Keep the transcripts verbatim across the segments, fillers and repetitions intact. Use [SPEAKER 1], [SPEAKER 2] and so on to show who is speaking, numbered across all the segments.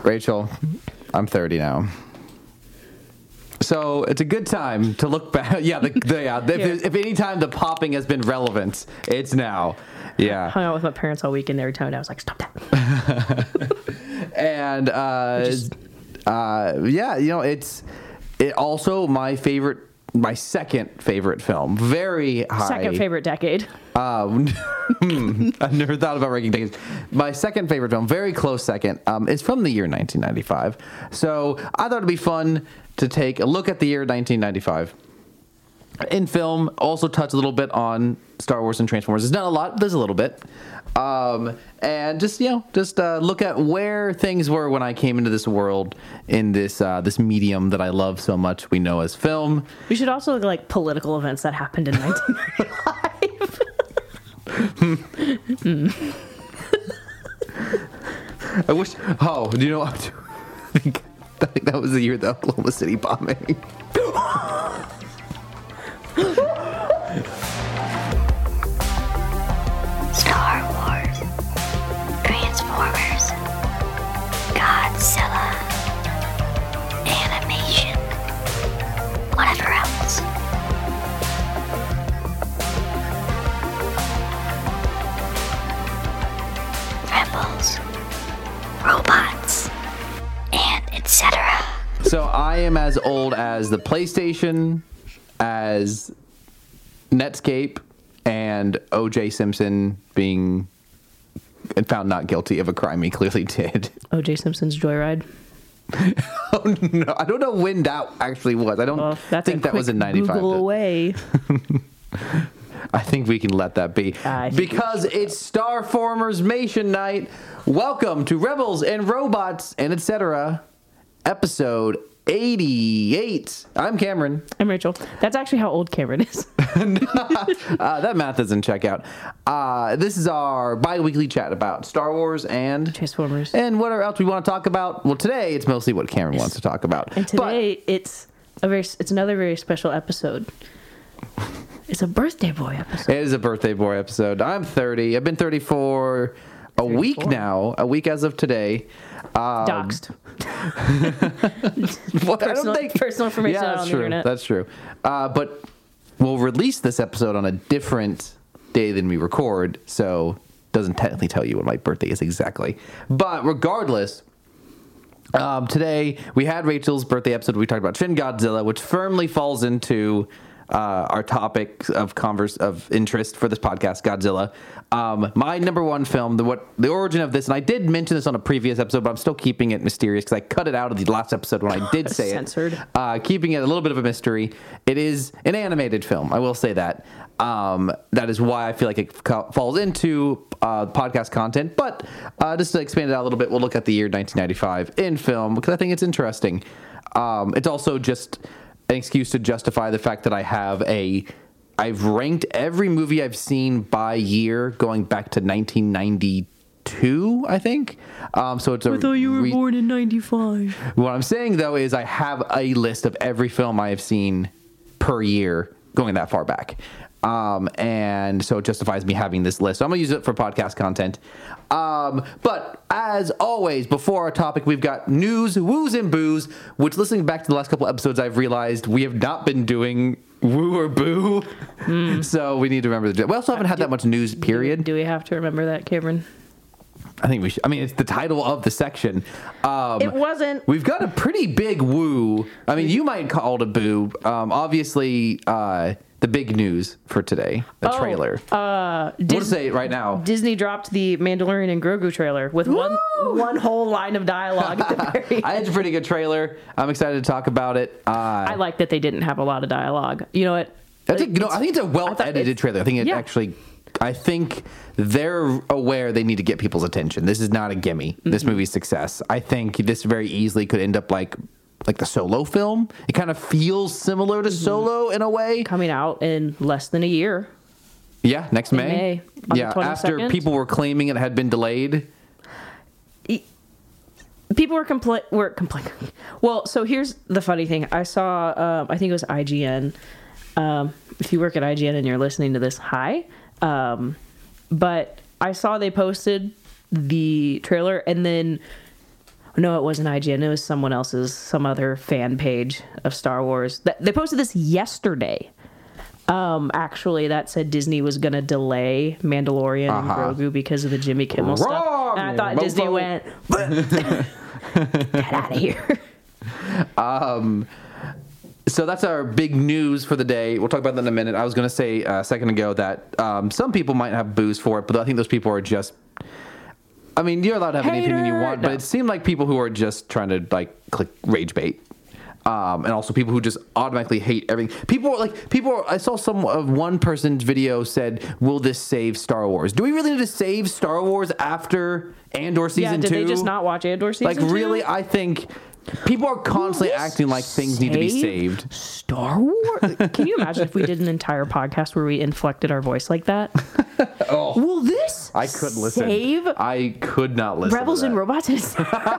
[SPEAKER 1] Rachel, I'm thirty now. So it's a good time to look back. Yeah, the, the, yeah, if,
[SPEAKER 2] Yeah.
[SPEAKER 1] if any time the popping has been relevant, it's now. Yeah.
[SPEAKER 2] Hung out with my parents all weekend. Every time I was like, stop that.
[SPEAKER 1] And uh,
[SPEAKER 2] Just-
[SPEAKER 1] uh, yeah, you know, it's it also my favorite, my second favorite film. Very high.
[SPEAKER 2] Second favorite decade.
[SPEAKER 1] Um, I've never thought about ranking decades. My second favorite film, very close second, um, is from the year nineteen ninety-five. So I thought it'd be fun to take a look at the year nineteen ninety-five. In film, also touch a little bit on Star Wars and Transformers. There's not a lot, there's a little bit. Um, and just, you know, just uh, look at where things were when I came into this world in this uh, this medium that I love so much we know as film.
[SPEAKER 2] We should also look at like political events that happened in nineteen ninety-five. mm.
[SPEAKER 1] I wish, oh, do you know what? I think, I think that was the year of the Oklahoma City bombing.
[SPEAKER 3] Star Wars, Transformers, Godzilla, animation, whatever else. Rebels, robots, and et cetera.
[SPEAKER 1] So I am as old as the PlayStation, as Netscape, and O J Simpson being found not guilty of a crime he clearly did.
[SPEAKER 2] O J Simpson's Joyride.
[SPEAKER 1] Oh no, I don't know when that actually was. I don't
[SPEAKER 2] Well, that's
[SPEAKER 1] think
[SPEAKER 2] a
[SPEAKER 1] that was in
[SPEAKER 2] quick
[SPEAKER 1] ninety-five.
[SPEAKER 2] Google away.
[SPEAKER 1] I think we can let that be.
[SPEAKER 2] I think
[SPEAKER 1] Because it's Starformers Mation Night. Welcome to Rebels and Robots and et cetera. Episode eighty-eight. I'm Cameron.
[SPEAKER 2] I'm Rachel. That's actually how old Cameron is.
[SPEAKER 1] Uh, that math doesn't check out. Uh, this is our bi-weekly chat about Star Wars and
[SPEAKER 2] Transformers.
[SPEAKER 1] and what else we want to talk about. Well, today it's mostly what Cameron wants to talk about.
[SPEAKER 2] And today it's a very it's another very special episode. It's a birthday boy episode.
[SPEAKER 1] But it is a birthday boy episode. I'm thirty. I've been thirty for a week
[SPEAKER 2] thirty-four.
[SPEAKER 1] now. A week as of today. Um,
[SPEAKER 2] Doxed.
[SPEAKER 1] What, I
[SPEAKER 2] Personal-
[SPEAKER 1] don't think
[SPEAKER 2] personal information
[SPEAKER 1] Yeah,
[SPEAKER 2] out
[SPEAKER 1] that's
[SPEAKER 2] on the
[SPEAKER 1] true.
[SPEAKER 2] internet.
[SPEAKER 1] That's true. Uh, but we'll release this episode on a different day than we record, so doesn't technically tell you what my birthday is exactly. But regardless, um, today we had Rachel's birthday episode. We talked about Shin Godzilla, which firmly falls into uh, our topic of converse of interest for this podcast, Godzilla. Um, my number one film, the what the origin of this, and I did mention this on a previous episode, but I'm still keeping it mysterious because I cut it out of the last episode when I did say
[SPEAKER 2] Censored.
[SPEAKER 1] it. Uh, keeping it a little bit of a mystery. It is an animated film. I will say that. Um, that is why I feel like it ca- falls into uh, podcast content. But uh, just to expand it out a little bit, we'll look at the year nineteen ninety-five in film because I think it's interesting. Um, it's also just an excuse to justify the fact that I have a I've ranked every movie I've seen by year going back to nineteen ninety-two, I think. Um, so it's a re-
[SPEAKER 2] born in ninety-five.
[SPEAKER 1] what I'm saying, though, is I have a list of every film I have seen per year going that far back. Um, and so it justifies me having this list. So I'm going to use it for podcast content. Um, but as always, before our topic, we've got news, woos, and boos, which listening back to the last couple episodes, I've realized we have not been doing woo or boo. So we need to remember the. We also haven't had that much news, period.
[SPEAKER 2] Do we have to remember that, Cameron?
[SPEAKER 1] I think we should. I mean, it's the title of the section. Um,
[SPEAKER 2] It wasn't.
[SPEAKER 1] We've got a pretty big woo. I mean, you might call it a boo. Um, obviously, uh, the big news for today, the
[SPEAKER 2] Oh,
[SPEAKER 1] trailer.
[SPEAKER 2] Uh,
[SPEAKER 1] we'll
[SPEAKER 2] Dis-
[SPEAKER 1] say it right now.
[SPEAKER 2] Disney dropped the Mandalorian and Grogu trailer with one
[SPEAKER 1] Woo!
[SPEAKER 2] one whole line of dialogue at the very
[SPEAKER 1] I had a pretty good trailer. I'm excited to talk about it. Uh,
[SPEAKER 2] I like that they didn't have a lot of dialogue. You know what?
[SPEAKER 1] I think, you know, I think it's a well
[SPEAKER 2] thought
[SPEAKER 1] edited
[SPEAKER 2] it's-
[SPEAKER 1] trailer. I think it
[SPEAKER 2] yeah.
[SPEAKER 1] actually. I think they're aware they need to get people's attention. This is not a gimme. This
[SPEAKER 2] Mm-hmm.
[SPEAKER 1] movie's success. I think this very easily could end up like like the Solo film. It kind of feels similar to Solo in a way.
[SPEAKER 2] Coming out in less than a year.
[SPEAKER 1] Yeah, next May.
[SPEAKER 2] May, on the
[SPEAKER 1] yeah, after
[SPEAKER 2] twenty-second.
[SPEAKER 1] people were claiming it had been delayed.
[SPEAKER 2] People were compla- were complaining. Well, so here's the funny thing. I saw, um, I think it was I G N. Um, if you work at I G N and you're listening to this, hi. Um, but I saw they posted the trailer, and then No, it wasn't I G N. It was someone else's, some other fan page of Star Wars. Th- They posted this yesterday. Um, actually, that said Disney was going to delay Mandalorian
[SPEAKER 1] Uh-huh.
[SPEAKER 2] and Grogu because of the Jimmy Kimmel stuff.
[SPEAKER 1] Wrong!
[SPEAKER 2] And I thought
[SPEAKER 1] Mofo.
[SPEAKER 2] Disney went, get out of here.
[SPEAKER 1] So that's our big news for the day. We'll talk about that in a minute. I was going to say uh, a second ago that um, some people might have boos for it, but I think those people are just. I mean, you're allowed to have any opinion you
[SPEAKER 2] Hater!
[SPEAKER 1] want, but
[SPEAKER 2] No.
[SPEAKER 1] it seemed like people who are just trying to like click rage bait. Um, and also people who just automatically hate everything. People are like people. Are, I saw some of one person's video said, "Will this save Star Wars? Do we really need to save Star Wars after Andor season
[SPEAKER 2] Yeah, did
[SPEAKER 1] two?
[SPEAKER 2] they just not watch Andor season
[SPEAKER 1] Like
[SPEAKER 2] two?
[SPEAKER 1] really? I think people are constantly
[SPEAKER 2] this
[SPEAKER 1] acting like things need to be saved.
[SPEAKER 2] Star Wars? Can you imagine if we did an entire podcast where we inflected our voice like that?
[SPEAKER 1] Oh.
[SPEAKER 2] Will this
[SPEAKER 1] I could listen.
[SPEAKER 2] save
[SPEAKER 1] I could not listen.
[SPEAKER 2] Rebels
[SPEAKER 1] to
[SPEAKER 2] and
[SPEAKER 1] that.
[SPEAKER 2] Robots?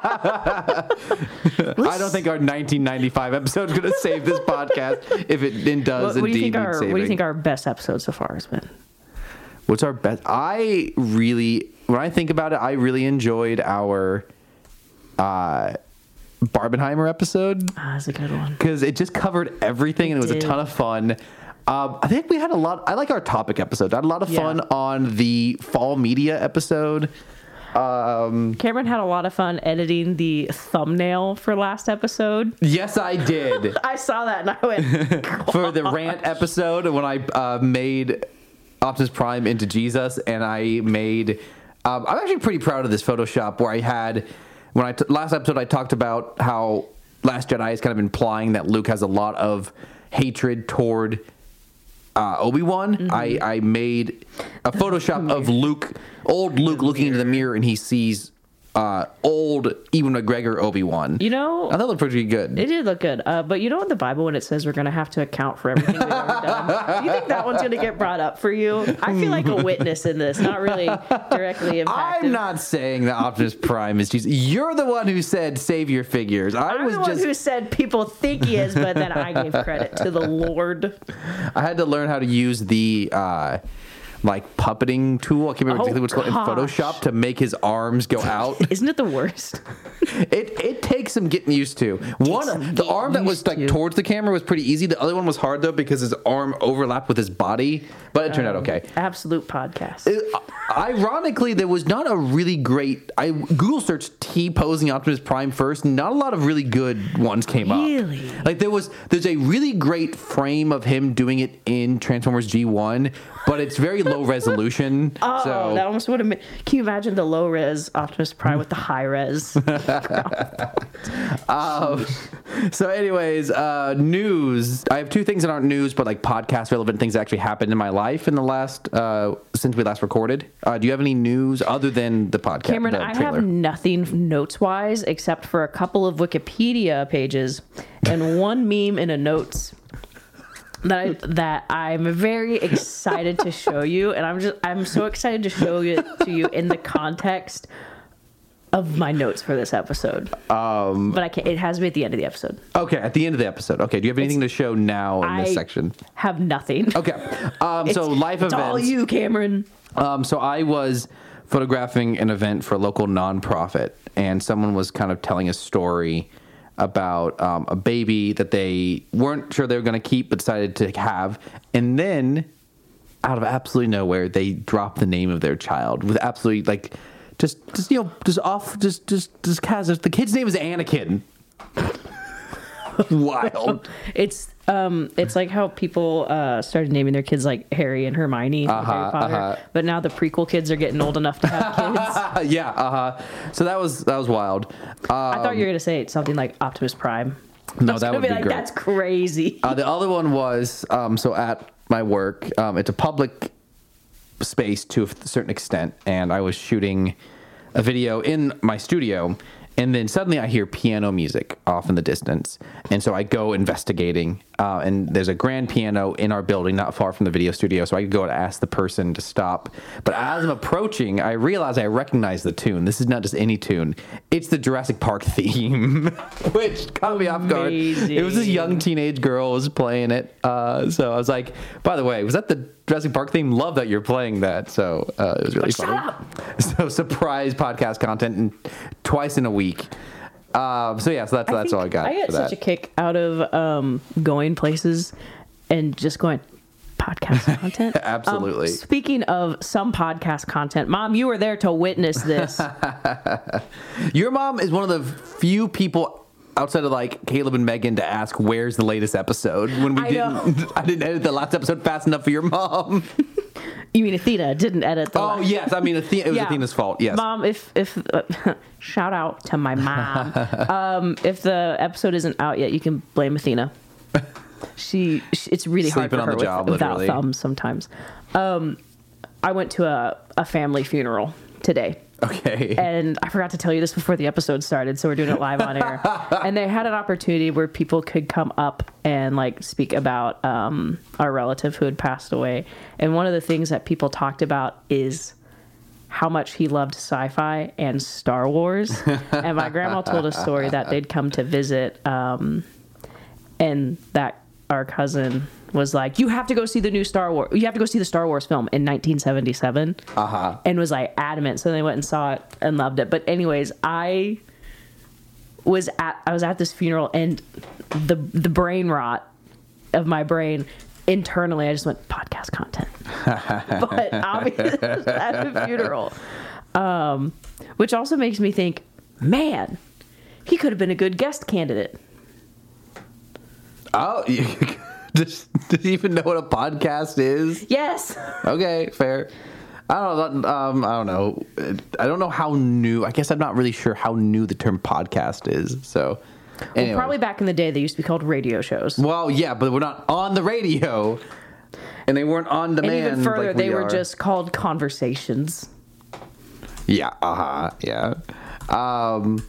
[SPEAKER 1] I don't think our nineteen ninety-five episode is going to save this podcast if it then does
[SPEAKER 2] What, what do
[SPEAKER 1] indeed
[SPEAKER 2] you think
[SPEAKER 1] need
[SPEAKER 2] our
[SPEAKER 1] saving.
[SPEAKER 2] What do you think our best episode so far has been?
[SPEAKER 1] What's our best? I really, when I think about it, I really enjoyed our uh, Barbenheimer episode
[SPEAKER 2] Ah, that's a good one.
[SPEAKER 1] because it just covered everything and it was a
[SPEAKER 2] did.
[SPEAKER 1] ton of fun. Um, I think we had a lot. I like our topic episode. I had a lot of
[SPEAKER 2] Yeah.
[SPEAKER 1] fun on the fall media episode. Um,
[SPEAKER 2] Cameron had a lot of fun editing the thumbnail for last episode.
[SPEAKER 1] yes, I did.
[SPEAKER 2] I saw that and I went,
[SPEAKER 1] For the rant episode when I uh, made Optimus Prime into Jesus, and I made. Um, I'm actually pretty proud of this Photoshop where I had when I t- last episode I talked about how Last Jedi is kind of implying that Luke has a lot of hatred toward uh, Obi-Wan.
[SPEAKER 2] Mm-hmm.
[SPEAKER 1] I, I made a Photoshop of Luke, old Luke, looking into the mirror, and he sees uh, old Ewan McGregor Obi-Wan.
[SPEAKER 2] you know,
[SPEAKER 1] I thought it looked pretty good.
[SPEAKER 2] it did look good. Uh, but you know in the Bible when it says we're going to have to account for everything we've ever done, do you think that one's going to get brought up for you? I feel like a witness in this, not really directly impacted.
[SPEAKER 1] I'm not saying that Optimus Prime is Jesus. You're the one who said save your figures. I
[SPEAKER 2] I'm
[SPEAKER 1] was
[SPEAKER 2] the one
[SPEAKER 1] just
[SPEAKER 2] who said people think he is, but then I gave credit to the Lord.
[SPEAKER 1] I had to learn how to use the uh like puppeting tool. I can't remember
[SPEAKER 2] Oh,
[SPEAKER 1] exactly what's called in
[SPEAKER 2] gosh.
[SPEAKER 1] Photoshop to make his arms go out.
[SPEAKER 2] Isn't it the worst?
[SPEAKER 1] it it takes some getting used to. One
[SPEAKER 2] some
[SPEAKER 1] the
[SPEAKER 2] getting
[SPEAKER 1] arm that was
[SPEAKER 2] used
[SPEAKER 1] like
[SPEAKER 2] to.
[SPEAKER 1] towards the camera was pretty easy. The other one was hard though because his arm overlapped with his body, but it turned out okay.
[SPEAKER 2] Absolute podcast.
[SPEAKER 1] It- ironically, there was not a really great. I Google searched T posing Optimus Prime first. Not a lot of really good ones came
[SPEAKER 2] Really?
[SPEAKER 1] up. Like there was, there's a really great frame of him doing it in Transformers G one, but it's very low resolution.
[SPEAKER 2] Oh,
[SPEAKER 1] so
[SPEAKER 2] that almost would have been. Can you imagine the low res Optimus Prime with the high res?
[SPEAKER 1] Um, so, anyways, uh, news. I have two things that aren't news, but like podcast relevant things that actually happened in my life in the last uh, since we last recorded. Uh, do you have any news other than the podcast?
[SPEAKER 2] Cameron,
[SPEAKER 1] the
[SPEAKER 2] I
[SPEAKER 1] trailer?
[SPEAKER 2] have nothing notes wise except for a couple of Wikipedia pages and one meme in a notes that I, that I'm very excited to show you, and I'm just I'm so excited to show it to you in the context of my notes for this episode. Um, but I can't. It has to be at the end of the episode.
[SPEAKER 1] Okay, at the end of the episode. Okay, do you have anything to show now in this
[SPEAKER 2] I
[SPEAKER 1] section?
[SPEAKER 2] Have nothing.
[SPEAKER 1] Okay, um, so
[SPEAKER 2] It's-
[SPEAKER 1] life
[SPEAKER 2] it's all
[SPEAKER 1] events.
[SPEAKER 2] you, Cameron.
[SPEAKER 1] Um, so I was photographing an event for a local nonprofit, and someone was kind of telling a story about um, a baby that they weren't sure they were going to keep, but decided to have, and then out of absolutely nowhere, they dropped the name of their child with absolutely like, just, just you know, just off, just, just, just casual. The kid's name is Anakin. Wild.
[SPEAKER 2] It's um, it's like how people uh, started naming their kids like Harry and Hermione, from
[SPEAKER 1] Uh-huh,
[SPEAKER 2] Harry Potter.
[SPEAKER 1] uh-huh.
[SPEAKER 2] But now the prequel kids are getting old enough to have kids.
[SPEAKER 1] Uh, yeah. Uh huh. So that was that was wild. Uh,
[SPEAKER 2] I thought you were gonna say something like Optimus Prime.
[SPEAKER 1] no,
[SPEAKER 2] I was
[SPEAKER 1] that
[SPEAKER 2] gonna
[SPEAKER 1] would
[SPEAKER 2] be
[SPEAKER 1] be
[SPEAKER 2] like,
[SPEAKER 1] great.
[SPEAKER 2] that's crazy.
[SPEAKER 1] Uh, the other one was um, so at my work, um, it's a public space to a certain extent, and I was shooting a video in my studio, and then suddenly I hear piano music off in the distance, and so I go investigating, uh, and there's a grand piano in our building not far from the video studio, so I go to ask the person to stop. But as I'm approaching, I realize I recognize the tune. This is not just any tune. It's the Jurassic Park theme, which caught me off guard. It was this young teenage girl was playing it. Uh, so I was like, by the way, was that the Jurassic Park theme? Love that you're playing that. So uh, it was really
[SPEAKER 2] Shut
[SPEAKER 1] funny.
[SPEAKER 2] up.
[SPEAKER 1] So surprise podcast content and twice in a week. Um, so yeah, so that's that's
[SPEAKER 2] think
[SPEAKER 1] all I got.
[SPEAKER 2] I get
[SPEAKER 1] for
[SPEAKER 2] such
[SPEAKER 1] that.
[SPEAKER 2] a kick out of um, going places and just going podcast content.
[SPEAKER 1] Absolutely.
[SPEAKER 2] Um, speaking of some podcast content, Mom, you were there to witness this.
[SPEAKER 1] Your mom is one of the few people outside of like Caleb and Megan to ask where's the latest episode when we
[SPEAKER 2] I
[SPEAKER 1] didn't.
[SPEAKER 2] know.
[SPEAKER 1] I didn't edit the last episode fast enough for your mom.
[SPEAKER 2] You mean Athena didn't edit the
[SPEAKER 1] Oh
[SPEAKER 2] last-
[SPEAKER 1] yes, I mean Athena, it was
[SPEAKER 2] Yeah.
[SPEAKER 1] Athena's fault. Yes,
[SPEAKER 2] Mom, if if uh, shout out to my mom. um, if the episode isn't out yet, you can blame Athena. She, she it's really
[SPEAKER 1] Sleeping
[SPEAKER 2] hard
[SPEAKER 1] on
[SPEAKER 2] for her
[SPEAKER 1] the job,
[SPEAKER 2] with, without
[SPEAKER 1] literally.
[SPEAKER 2] thumbs sometimes. Um, I went to a, a family funeral today.
[SPEAKER 1] okay.
[SPEAKER 2] And I forgot to tell you this before the episode started, so we're doing it live on air. And they had an opportunity where people could come up and like speak about um, our relative who had passed away. And one of the things that people talked about is how much he loved sci-fi and Star Wars. And my grandma told a story that they'd come to visit, um, and that our cousin was like, you have to go see the new Star Wars. You have to go see the Star Wars film in nineteen seventy-seven.
[SPEAKER 1] Uh-huh.
[SPEAKER 2] And was like adamant. So they went and saw it and loved it. But anyways, I was at I was at this funeral, and the the brain rot of my brain internally, I just went podcast content. But obviously at a funeral, um, which also makes me think, man, he could have been a good guest candidate.
[SPEAKER 1] Oh, you, does, does he even know what a podcast is?
[SPEAKER 2] Yes.
[SPEAKER 1] Okay, fair. I don't know. Um, I don't know. I don't know how new. I guess I'm not really sure how new the term podcast is. So, anyway.
[SPEAKER 2] Well, probably back in the day, they used to be called radio shows.
[SPEAKER 1] Well, yeah, but we're not on the radio, and they weren't on demand.
[SPEAKER 2] And even further,
[SPEAKER 1] like
[SPEAKER 2] they
[SPEAKER 1] we
[SPEAKER 2] were
[SPEAKER 1] are.
[SPEAKER 2] just called conversations.
[SPEAKER 1] Yeah. Uh huh. Yeah. Um.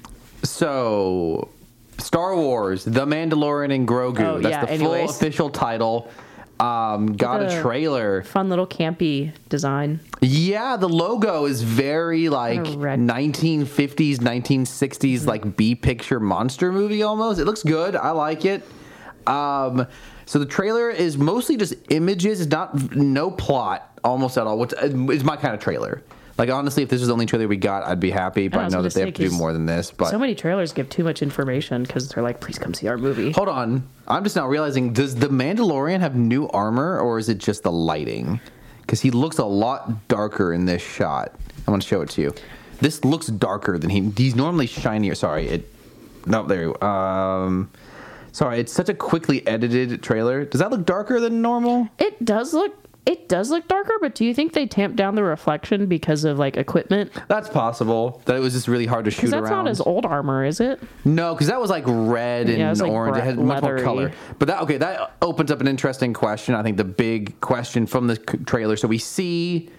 [SPEAKER 1] So, Star Wars: The Mandalorian and Grogu.
[SPEAKER 2] Oh,
[SPEAKER 1] That's
[SPEAKER 2] yeah,
[SPEAKER 1] the
[SPEAKER 2] anyways.
[SPEAKER 1] full official title. Um, got a
[SPEAKER 2] The-
[SPEAKER 1] trailer.
[SPEAKER 2] Fun little campy design.
[SPEAKER 1] Yeah, the logo is very like
[SPEAKER 2] Kinda red.
[SPEAKER 1] nineteen fifties, nineteen sixties, like B picture monster movie almost. It looks good. I like it. Um, so the trailer is mostly just images. It's not no plot almost at all. Which is my kind of trailer. Like honestly, if this was the only trailer we got, I'd be happy. But
[SPEAKER 2] I
[SPEAKER 1] I
[SPEAKER 2] was
[SPEAKER 1] know
[SPEAKER 2] gonna
[SPEAKER 1] that they
[SPEAKER 2] say,
[SPEAKER 1] have to do
[SPEAKER 2] 'cause
[SPEAKER 1] more than this. But
[SPEAKER 2] So many trailers give too much information because they're like, please come see our movie.
[SPEAKER 1] hold on, I'm just now realizing: does the Mandalorian have new armor, or is it just the lighting? Because he looks a lot darker in this shot. I'm gonna show it to you. This looks darker than he. He's normally shinier. Sorry, it. No, there you go. Um, sorry, it's such a quickly edited trailer. Does that look darker than normal?
[SPEAKER 2] It does look it does look darker, but do you think they tamped down the reflection because of like equipment?
[SPEAKER 1] That's possible. That it was just really hard to shoot
[SPEAKER 2] Because that's
[SPEAKER 1] around.
[SPEAKER 2] not as old armor, is it?
[SPEAKER 1] No, because that was like red and
[SPEAKER 2] Yeah, it was, like,
[SPEAKER 1] orange.
[SPEAKER 2] bre-
[SPEAKER 1] It had much more
[SPEAKER 2] leathery.
[SPEAKER 1] color. But that okay, that opens up an interesting question. I think the big question from the c- trailer. So we see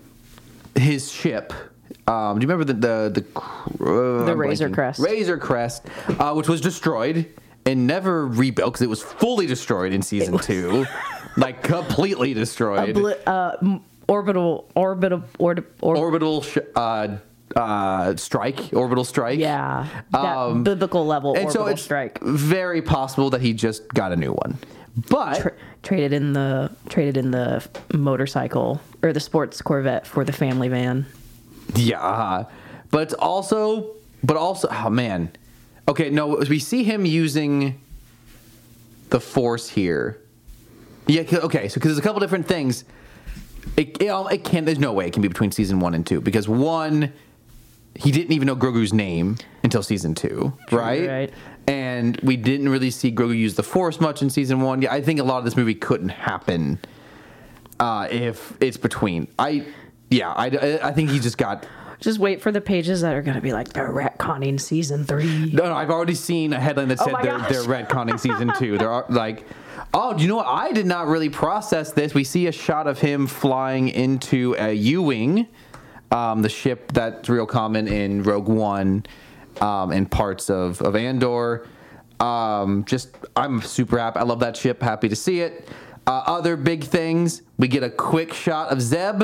[SPEAKER 1] his ship. Um, do you remember the the the, cr- uh,
[SPEAKER 2] The
[SPEAKER 1] I'm
[SPEAKER 2] Razor
[SPEAKER 1] blanking.
[SPEAKER 2] Crest.
[SPEAKER 1] Razor Crest, uh, which was destroyed and never rebuilt because it was fully destroyed in season two, like completely destroyed.
[SPEAKER 2] Bli- uh, m- orbital, orbital, orb, orb,
[SPEAKER 1] Orbital sh- uh, uh, strike, orbital strike.
[SPEAKER 2] yeah, that
[SPEAKER 1] Um,
[SPEAKER 2] biblical level
[SPEAKER 1] And
[SPEAKER 2] orbital
[SPEAKER 1] so it's
[SPEAKER 2] strike.
[SPEAKER 1] very possible that he just got a new one. But
[SPEAKER 2] Tra- traded in the traded in the motorcycle or the sports Corvette for the family van.
[SPEAKER 1] yeah, uh-huh. but it's also, but also, oh man, okay, no, we see him using the Force here. Yeah, 'cause- okay, so because there's a couple different things. It, it, it can. There's no way it can be between season one and two because one, he didn't even know Grogu's name until season two, right?
[SPEAKER 2] right.
[SPEAKER 1] And we didn't really see Grogu use the Force much in season one. Yeah, I think a lot of this movie couldn't happen uh, if it's between. I, yeah, I, I think he just got.
[SPEAKER 2] Just wait for the pages that are going to be like, they're retconning season three.
[SPEAKER 1] No, no, I've already seen a headline that said
[SPEAKER 2] Oh my
[SPEAKER 1] they're,
[SPEAKER 2] gosh.
[SPEAKER 1] they're retconning season two. They're like, oh, do you know what? I did not really process this. We see a shot of him flying into a U-wing, um, the ship that's real common in Rogue One um, and parts of, of Andor. Um, just, I'm super happy. I love that ship. Happy to see it. Uh, other big things, we get a quick shot of Zeb.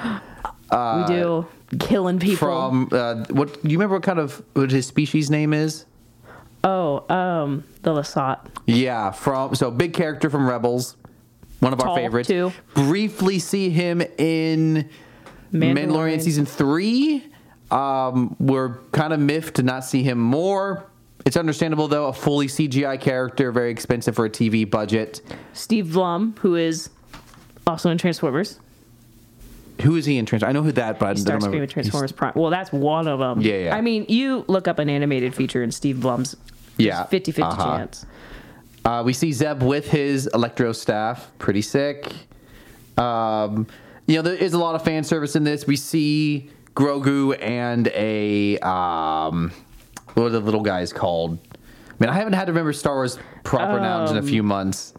[SPEAKER 2] we do killing people.
[SPEAKER 1] From, uh, what, do you remember what kind of, what his species name is?
[SPEAKER 2] oh, um, the Lasat.
[SPEAKER 1] Yeah, from so big character from Rebels, one of
[SPEAKER 2] Tall,
[SPEAKER 1] our favorites.
[SPEAKER 2] too.
[SPEAKER 1] Briefly see him in Mandalorian,
[SPEAKER 2] Mandalorian.
[SPEAKER 1] season three. Um, we're kind of miffed to not see him more. It's understandable, though. A fully C G I character, very expensive for a T V budget.
[SPEAKER 2] Steve Blum, who is also in Transformers.
[SPEAKER 1] Who is he in Transformers? I know who that, but I don't remember.
[SPEAKER 2] Starscream in Transformers Prime. Well, that's one of them.
[SPEAKER 1] Yeah, yeah.
[SPEAKER 2] I mean, you look up an animated feature in Steve Blum's
[SPEAKER 1] Yeah,
[SPEAKER 2] fifty-fifty
[SPEAKER 1] uh-huh.
[SPEAKER 2] chance.
[SPEAKER 1] Uh, we see Zeb with his Electro staff. Pretty sick. Um, you know, there is a lot of fan service in this. We see Grogu and a... Um, what are the little guys called? I mean, I haven't had to remember Star Wars proper
[SPEAKER 2] Um,
[SPEAKER 1] nouns in a few months.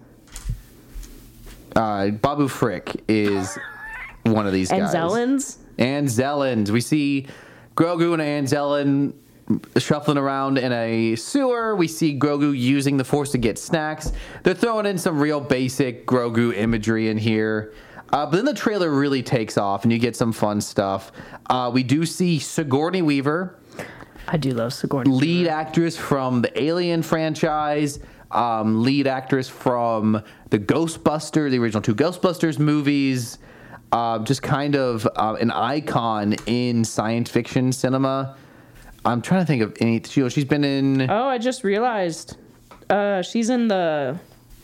[SPEAKER 1] Uh, Babu Frick is one of these
[SPEAKER 2] And
[SPEAKER 1] guys.
[SPEAKER 2] Zellens?
[SPEAKER 1] And Zellens. We see Grogu and Anzellin shuffling around in a sewer. We see Grogu using the Force to get snacks. They're throwing in some real basic Grogu imagery in here. Uh, but then the trailer really takes off and you get some fun stuff. Uh, we do see Sigourney Weaver,
[SPEAKER 2] I do love Sigourney.
[SPEAKER 1] lead actress from the Alien franchise, um, lead actress from the Ghostbusters, the original two Ghostbusters movies. Uh, just kind of uh, an icon in science fiction cinema. I'm trying to think of any. She, she's been in.
[SPEAKER 2] Oh, I just realized. Uh, she's in the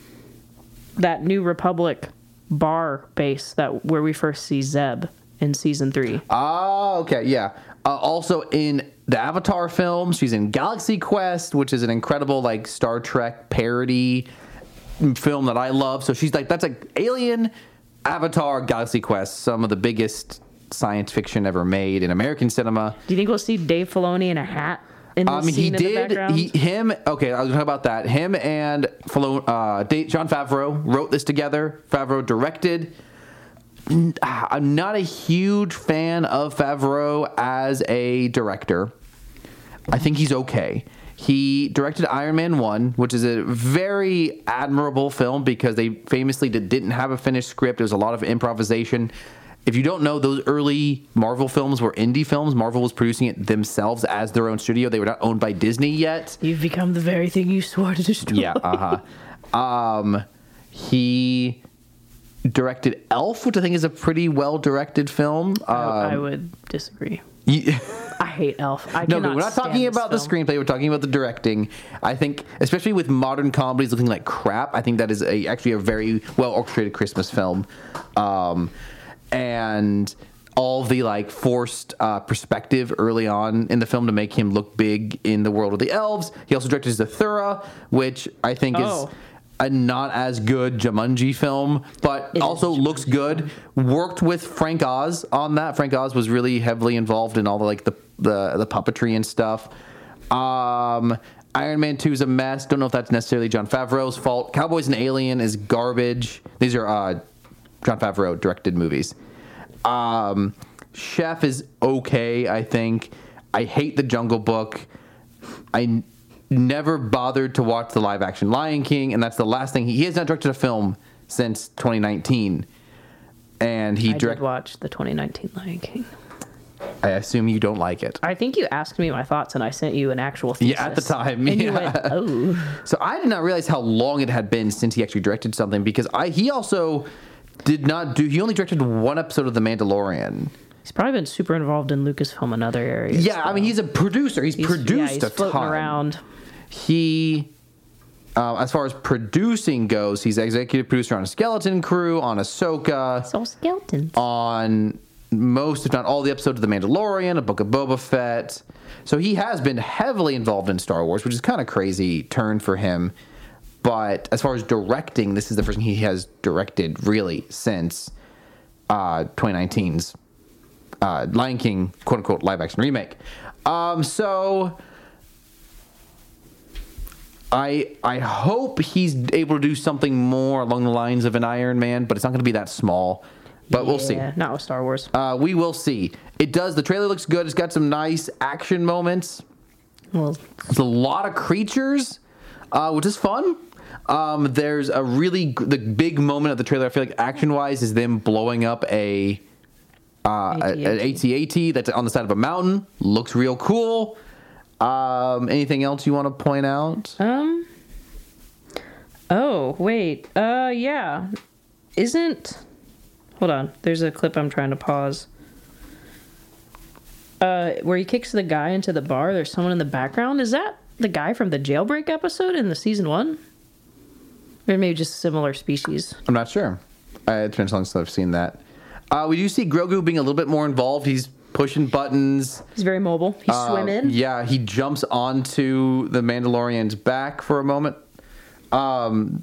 [SPEAKER 2] that New Republic bar base that where we first see Zeb in season three.
[SPEAKER 1] Oh, okay, yeah. Uh, also in the Avatar film, she's in Galaxy Quest, which is an incredible like Star Trek parody film that I love. So she's like, that's like Alien, Avatar, Galaxy Quest, some of the biggest science fiction ever made in American cinema.
[SPEAKER 2] Do you think we'll see Dave Filoni in a hat in the
[SPEAKER 1] I mean,
[SPEAKER 2] scene
[SPEAKER 1] he
[SPEAKER 2] in the
[SPEAKER 1] did.
[SPEAKER 2] background?
[SPEAKER 1] He, him. Okay, I was talking about that. Him and Filo, uh, Dave, Jon Favreau wrote this together. Favreau directed. I'm not a huge fan of Favreau as a director. I think he's okay. He directed Iron Man one, which is a very admirable film because they famously did, didn't have a finished script. There was a lot of improvisation. If you don't know, those early Marvel films were indie films. Marvel was producing it themselves as their own studio. They were not owned by Disney yet.
[SPEAKER 2] You've become the very thing you swore to destroy.
[SPEAKER 1] Yeah, uh-huh. Um, he directed Elf, which I think is a pretty well-directed film. Um,
[SPEAKER 2] I, I would disagree.
[SPEAKER 1] you-
[SPEAKER 2] I hate Elf. I
[SPEAKER 1] No,
[SPEAKER 2] cannot
[SPEAKER 1] but we're not
[SPEAKER 2] stand
[SPEAKER 1] talking
[SPEAKER 2] this
[SPEAKER 1] about the
[SPEAKER 2] film.
[SPEAKER 1] screenplay. We're talking about the directing. I think, especially with modern comedies looking like crap, I think that is a, actually a very well orchestrated Christmas film. Um, and all the like forced uh, perspective early on in the film to make him look big in the world of the elves. He also directed Zathura, which I think
[SPEAKER 2] Oh.
[SPEAKER 1] is a not as good Jumanji film, but
[SPEAKER 2] It is
[SPEAKER 1] also looks good. Worked with Frank Oz on that. Frank Oz was really heavily involved in all the like the the, the puppetry and stuff. Um, Iron Man two is a mess. Don't know if that's necessarily Jon Favreau's fault. Cowboys and Alien is garbage. These are uh, Jon Favreau directed movies. Um, Chef is okay, I think. I hate The Jungle Book. I n- never bothered to watch the live action Lion King, and that's the last thing. He, he has not directed a film since twenty nineteen. And he
[SPEAKER 2] I did
[SPEAKER 1] directed.
[SPEAKER 2] watch the twenty nineteen Lion King.
[SPEAKER 1] I assume you don't like it.
[SPEAKER 2] I think you asked me my thoughts, and I sent you an actual thesis.
[SPEAKER 1] Yeah, at the time,
[SPEAKER 2] And you
[SPEAKER 1] yeah.
[SPEAKER 2] went, oh.
[SPEAKER 1] So I did not realize how long it had been since he actually directed something because I he also did not do. He only directed one episode of The Mandalorian.
[SPEAKER 2] He's probably been super involved in Lucasfilm and other areas.
[SPEAKER 1] Yeah, I mean he's a producer. He's,
[SPEAKER 2] He's-
[SPEAKER 1] produced
[SPEAKER 2] yeah, he's
[SPEAKER 1] a
[SPEAKER 2] floating
[SPEAKER 1] ton.
[SPEAKER 2] around.
[SPEAKER 1] He, uh, as far as producing goes, he's executive producer on Skeleton Crew, on Ahsoka,
[SPEAKER 2] So skeletons.
[SPEAKER 1] on most, if not all, the episodes of The Mandalorian, A Book of Boba Fett. So he has been heavily involved in Star Wars, which is kind of crazy turn for him. But as far as directing, this is the first thing he has directed really since uh, twenty nineteen's uh, Lion King, quote unquote, live action remake. Um, so I I hope he's able to do something more along the lines of an Iron Man, but it's not going to be that small. But we'll see.
[SPEAKER 2] Yeah, not with Star Wars.
[SPEAKER 1] Uh, we will see. It does. The trailer looks good. It's got some nice action moments.
[SPEAKER 2] Well,
[SPEAKER 1] There's a lot of creatures, uh, which is fun. Um, there's a really g- the big moment of the trailer. I feel like action wise is them blowing up a uh, a- an A T A T that's on the side of a mountain. Looks real cool. Um, anything else you want to point out?
[SPEAKER 2] um. Oh wait. Uh, yeah. Isn't? Hold on. There's a clip I'm trying to pause. uh, where he kicks the guy into the bar, there's someone in the background. Is that the guy from the Jailbreak episode in the season one? Or maybe just similar species.
[SPEAKER 1] I'm not sure. Uh, it's been so long since I've seen that. Uh, we do see Grogu being a little bit more involved. He's pushing buttons.
[SPEAKER 2] He's very mobile. He's
[SPEAKER 1] Uh,
[SPEAKER 2] swimming.
[SPEAKER 1] Yeah, he jumps onto the Mandalorian's back for a moment. Um,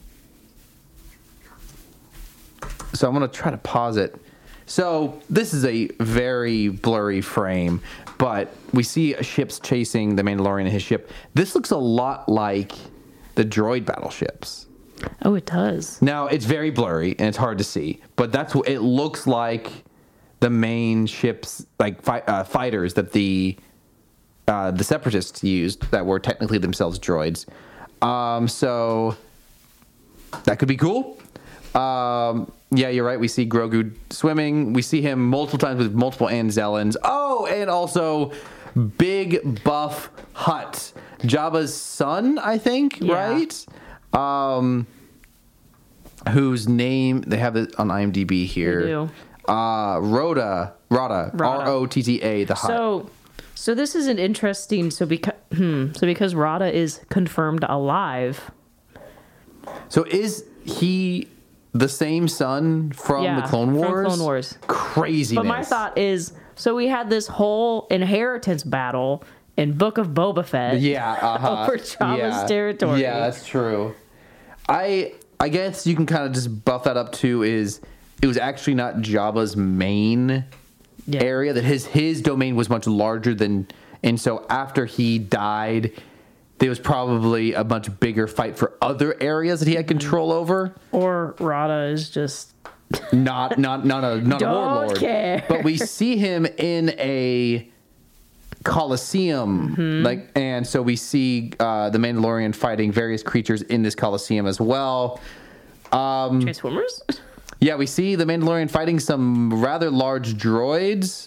[SPEAKER 1] so I'm going to try to pause it. So this is a very blurry frame, but we see ships chasing the Mandalorian and his ship. This looks a lot like the droid battleships.
[SPEAKER 2] Oh, it does.
[SPEAKER 1] Now, it's very blurry and it's hard to see, but that's what it looks like. The main ships, like fi- uh, fighters that the uh, the Separatists used, that were technically themselves droids. Um, so that could be cool. Um, yeah, you're right. We see Grogu swimming. We see him multiple times with multiple Anzellans. Oh, and also Big Buff Hutt, Jabba's son, I think,
[SPEAKER 2] Yeah.
[SPEAKER 1] right? Um, whose name they have it on IMDb here.
[SPEAKER 2] They do.
[SPEAKER 1] Uh, Rhoda, Rhoda,
[SPEAKER 2] Rhoda.
[SPEAKER 1] R O T T A, the Hutt.
[SPEAKER 2] So, so this is an interesting. So because hmm, so because Rada is confirmed alive.
[SPEAKER 1] So is he the same son from
[SPEAKER 2] Yeah,
[SPEAKER 1] the Clone
[SPEAKER 2] from
[SPEAKER 1] Wars?
[SPEAKER 2] Clone Wars.
[SPEAKER 1] Craziness.
[SPEAKER 2] But my thought is, so we had this whole inheritance battle in Book of Boba Fett.
[SPEAKER 1] Yeah, uh-huh.
[SPEAKER 2] Over Jabba's
[SPEAKER 1] yeah.
[SPEAKER 2] territory.
[SPEAKER 1] Yeah, that's true. I I guess you can kind of just buff that up too. Is it was actually not Jabba's main
[SPEAKER 2] Yeah.
[SPEAKER 1] area, that his his domain was much larger than, and so after he died, there was probably a much bigger fight for other areas that he had control over.
[SPEAKER 2] Or Rada is just
[SPEAKER 1] Not not not a not
[SPEAKER 2] Don't
[SPEAKER 1] a warlord.
[SPEAKER 2] care.
[SPEAKER 1] But we see him in a Colosseum,
[SPEAKER 2] Mm-hmm.
[SPEAKER 1] like, and so we see uh, the Mandalorian fighting various creatures in this Colosseum as well. Um,
[SPEAKER 2] Transformers.
[SPEAKER 1] yeah, we see the Mandalorian fighting some rather large droids.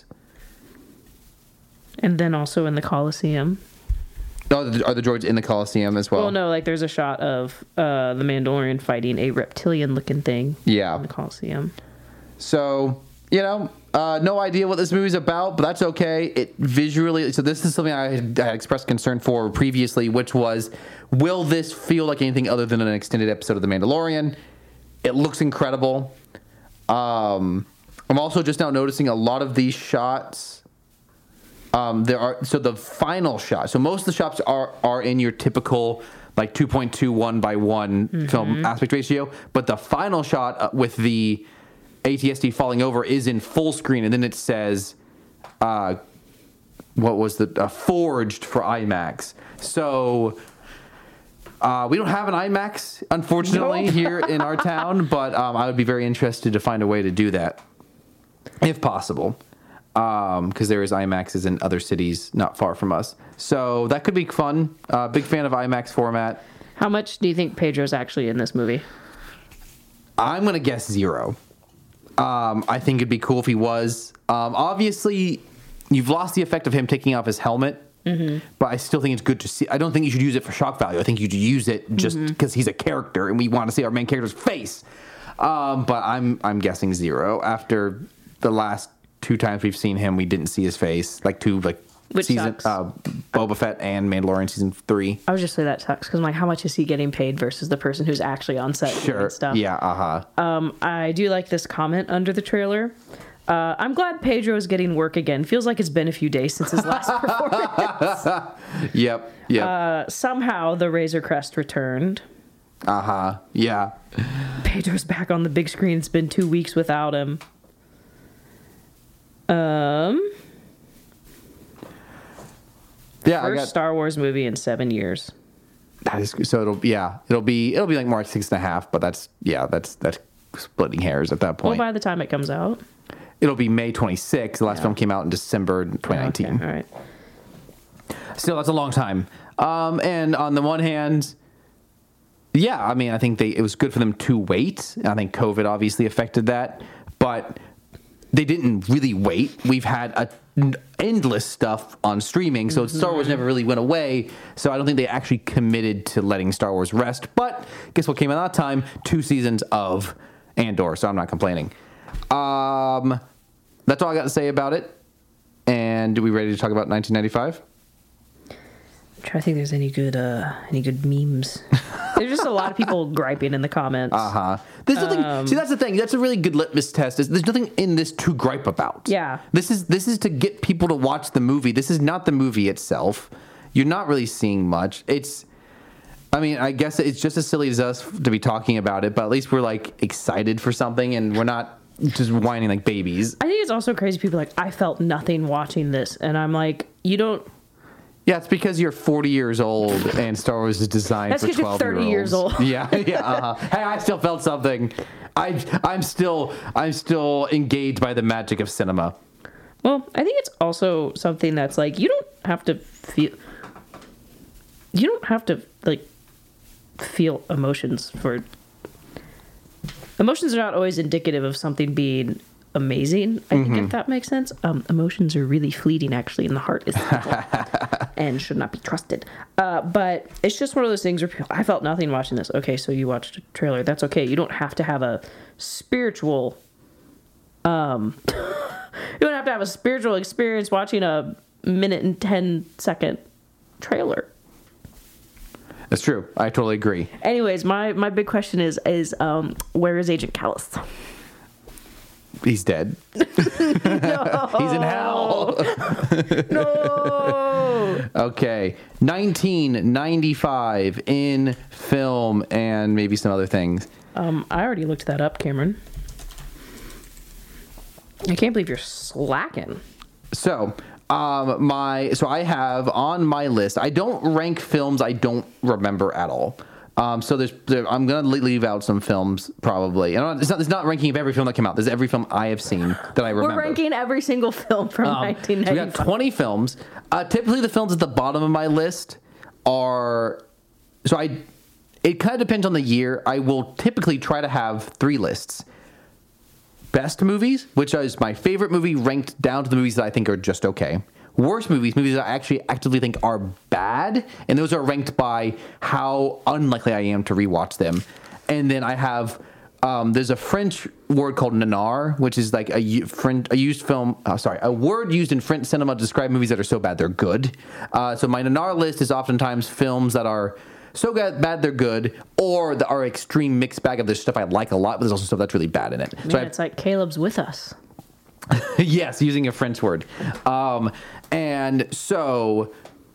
[SPEAKER 2] And then also in the Colosseum.
[SPEAKER 1] Oh, are the droids in the Colosseum as well?
[SPEAKER 2] Well, no, like there's a shot of uh, the Mandalorian fighting a reptilian-looking thing
[SPEAKER 1] Yeah.
[SPEAKER 2] in the Colosseum.
[SPEAKER 1] So, you know, uh, no idea what this movie's about, but that's okay. It visually, so this is something I had, I had expressed concern for previously, which was, will this feel like anything other than an extended episode of The Mandalorian? It looks incredible. Um, I'm also just now noticing a lot of these shots. Um, there are so the final shot. So most of the shots are are in your typical like two point two one by one film aspect ratio, but the final shot uh, with the A T S D falling over is in full screen, and then it says, uh, what was the uh, forged for IMAX. So uh, we don't have an IMAX, unfortunately,
[SPEAKER 2] Nope.
[SPEAKER 1] here in our town, but um, I would be very interested to find a way to do that, if possible, because um, there is IMAXs in other cities not far from us. So that could be fun. Uh, big fan of IMAX format.
[SPEAKER 2] How much do you think Pedro's actually in this movie?
[SPEAKER 1] I'm gonna guess zero. Um, I think it'd be cool if he was. Um, obviously, you've lost the effect of him taking off his helmet, mm-hmm. but I still think it's good to see. I don't think you should use it for shock value. I think you should use it just because mm-hmm. he's a character and we want to see our main character's face. Um, but I'm I'm guessing zero. After the last two times we've seen him, we didn't see his face. Like two like
[SPEAKER 2] Which
[SPEAKER 1] season
[SPEAKER 2] sucks.
[SPEAKER 1] uh, Boba Fett and Mandalorian season three.
[SPEAKER 2] I would just say that sucks because I'm like, how much is he getting paid versus the person who's actually on set
[SPEAKER 1] Sure.
[SPEAKER 2] doing stuff?
[SPEAKER 1] Yeah. Uh huh.
[SPEAKER 2] Um, I do like this comment under the trailer. Uh, I'm glad Pedro's getting work again. Feels like it's been a few days since his last performance.
[SPEAKER 1] Yep. Yep.
[SPEAKER 2] Uh, somehow the Razor Crest returned.
[SPEAKER 1] Uh huh. Yeah.
[SPEAKER 2] Pedro's back on the big screen. It's been two weeks without him. Um,
[SPEAKER 1] Yeah. I
[SPEAKER 2] first
[SPEAKER 1] got.
[SPEAKER 2] Star Wars movie in seven years.
[SPEAKER 1] That is so. It'll yeah. It'll be it'll be like more like six and a half. But that's yeah. That's that's splitting hairs at that
[SPEAKER 2] Well,
[SPEAKER 1] point.
[SPEAKER 2] by the time it comes out.
[SPEAKER 1] It'll be May twenty-sixth. The last
[SPEAKER 2] Yeah.
[SPEAKER 1] film came out in December twenty nineteen.
[SPEAKER 2] Okay, all right.
[SPEAKER 1] Still, that's a long time. Um, and on the one hand, yeah, I mean, I think they it was good for them to wait. I think COVID obviously affected that, but they didn't really wait. We've had a endless stuff on streaming, so Star Wars never really went away. So I don't think they actually committed to letting Star Wars rest. But guess what came at that time? Two seasons of Andor. So I'm not complaining. Um, that's all I got to say about it. And are we ready to talk about nineteen ninety-five?
[SPEAKER 2] I'm trying to think if there's any good uh any good memes. There's just a lot of people griping in the comments.
[SPEAKER 1] Uh-huh. There's nothing.
[SPEAKER 2] Um,
[SPEAKER 1] see, that's the thing. That's a really good litmus test. Is there's nothing in this to gripe about.
[SPEAKER 2] Yeah.
[SPEAKER 1] This is this is to get people to watch the movie. This is not the movie itself. You're not really seeing much. It's. I mean, I guess it's just as silly as us to be talking about it, but at least we're like excited for something, and we're not just whining like babies.
[SPEAKER 2] I think it's also crazy. People are like, I felt nothing watching this, and I'm like, you don't.
[SPEAKER 1] Yeah, it's because you're forty years old and Star Wars is designed
[SPEAKER 2] That's
[SPEAKER 1] for
[SPEAKER 2] 'cause you're
[SPEAKER 1] twelve
[SPEAKER 2] thirty
[SPEAKER 1] year olds.
[SPEAKER 2] years old.
[SPEAKER 1] Yeah, yeah. Uh-huh. Hey, I still felt something. I, I'm still, I'm still engaged by the magic of cinema.
[SPEAKER 2] Well, I think it's also something that's like you don't have to feel. You don't have to like feel emotions for. Emotions are not always indicative of something being amazing. I think if that makes sense. Um, emotions are really fleeting, actually, and the heart is fickle and should not be trusted. Uh, but it's just one of those things where people, I felt nothing watching this. Okay, so you watched a trailer. That's okay. You don't have to have a spiritual. Um, you don't have to have a spiritual experience watching a minute and ten second trailer.
[SPEAKER 1] That's true. I totally agree.
[SPEAKER 2] Anyways, my my big question is is um, where is Agent Callus?
[SPEAKER 1] He's dead.
[SPEAKER 2] No.
[SPEAKER 1] He's in hell.
[SPEAKER 2] No.
[SPEAKER 1] Okay. nineteen ninety-five in film and maybe some other things.
[SPEAKER 2] Um, I already looked that up, Cameron. I can't believe you're slacking.
[SPEAKER 1] So, um, my so I have on my list. I don't rank films I don't remember at all. Um, so there's, there, I'm gonna leave out some films probably. And I'm not, it's not, it's not ranking of every film that came out. There's every film I have seen that I remember.
[SPEAKER 2] We're ranking every single film from
[SPEAKER 1] Um,
[SPEAKER 2] nineteen
[SPEAKER 1] so we
[SPEAKER 2] ninety-five.
[SPEAKER 1] got twenty films. Uh, typically, the films at the bottom of my list are so I. It kind of depends on the year. I will typically try to have three lists. Best movies, which is my favorite movie, ranked down to the movies that I think are just okay. Worst movies, movies that I actually actively think are bad, and those are ranked by how unlikely I am to rewatch them. And then I have um, there's a French word called nanar, which is like a, u- French, a used film. Uh, sorry, a word used in French cinema to describe movies that are so bad they're good. Uh, so my nanar list is oftentimes films that are so good, bad they're good, or the, are extreme mixed bag of this stuff I like a lot, but there's also stuff that's really bad in it.
[SPEAKER 2] Man,
[SPEAKER 1] so I,
[SPEAKER 2] it's like Caleb's with us.
[SPEAKER 1] yes, using a French word. Um, and so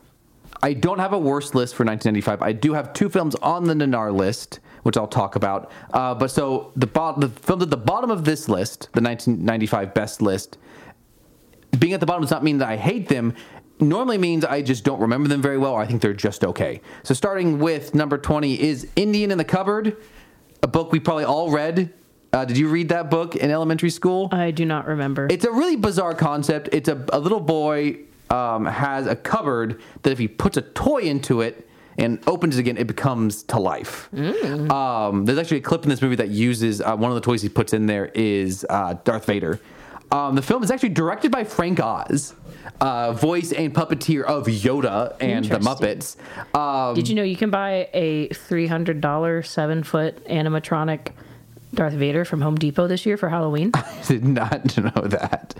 [SPEAKER 1] I don't have a worst list for nineteen ninety-five. I do have two films on the Nanar list, which I'll talk about. Uh, but so the, bo- the films at the bottom of this list, the nineteen ninety-five best list, being at the bottom does not mean that I hate them. Normally means I just don't remember them very well, or I think they're just okay. So starting with number twenty is Indian in the Cupboard, a book we probably all read. Uh, did you read that book in elementary school?
[SPEAKER 2] I do not remember.
[SPEAKER 1] It's a really bizarre concept. It's a, a little boy um, has a cupboard that if he puts a toy into it and opens it again, it becomes to life. Mm. Um, there's actually a clip in this movie that uses uh, one of the toys he puts in there is uh, Darth Vader. Um, the film is actually directed by Frank Oz, uh, voice and puppeteer of Yoda and the Muppets. Um,
[SPEAKER 2] Did you know you can buy a three hundred dollars seven foot animatronic Darth Vader from Home Depot this year for Halloween?
[SPEAKER 1] I did not know that.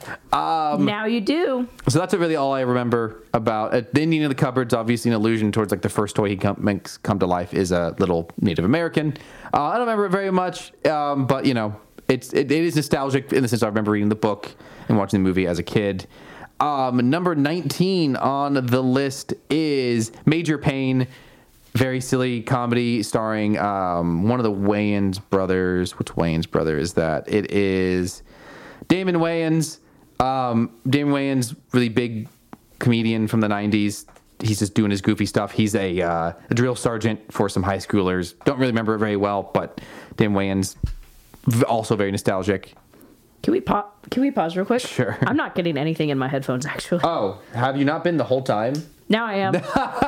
[SPEAKER 1] Um,
[SPEAKER 2] now you do.
[SPEAKER 1] So that's really all I remember about it. The Indian in the Cupboard's obviously an allusion towards like the first toy he come, makes come to life is a little Native American. Uh, I don't remember it very much, um, but you know, it's it, it is nostalgic in the sense I remember reading the book and watching the movie as a kid. Um, number nineteen on the list is Major Payne. Very silly comedy starring um, one of the Wayans brothers. Which Wayans brother is that? It is Damon Wayans. Um, Damon Wayans, really big comedian from the nineties. He's just doing his goofy stuff. He's a, uh, a drill sergeant for some high schoolers. Don't really remember it very well, but Damon Wayans, also very nostalgic.
[SPEAKER 2] Can we pause? Can we pause real quick?
[SPEAKER 1] Sure.
[SPEAKER 2] I'm not getting anything in my headphones, actually.
[SPEAKER 1] Oh, have you not been the whole time?
[SPEAKER 2] Now I am.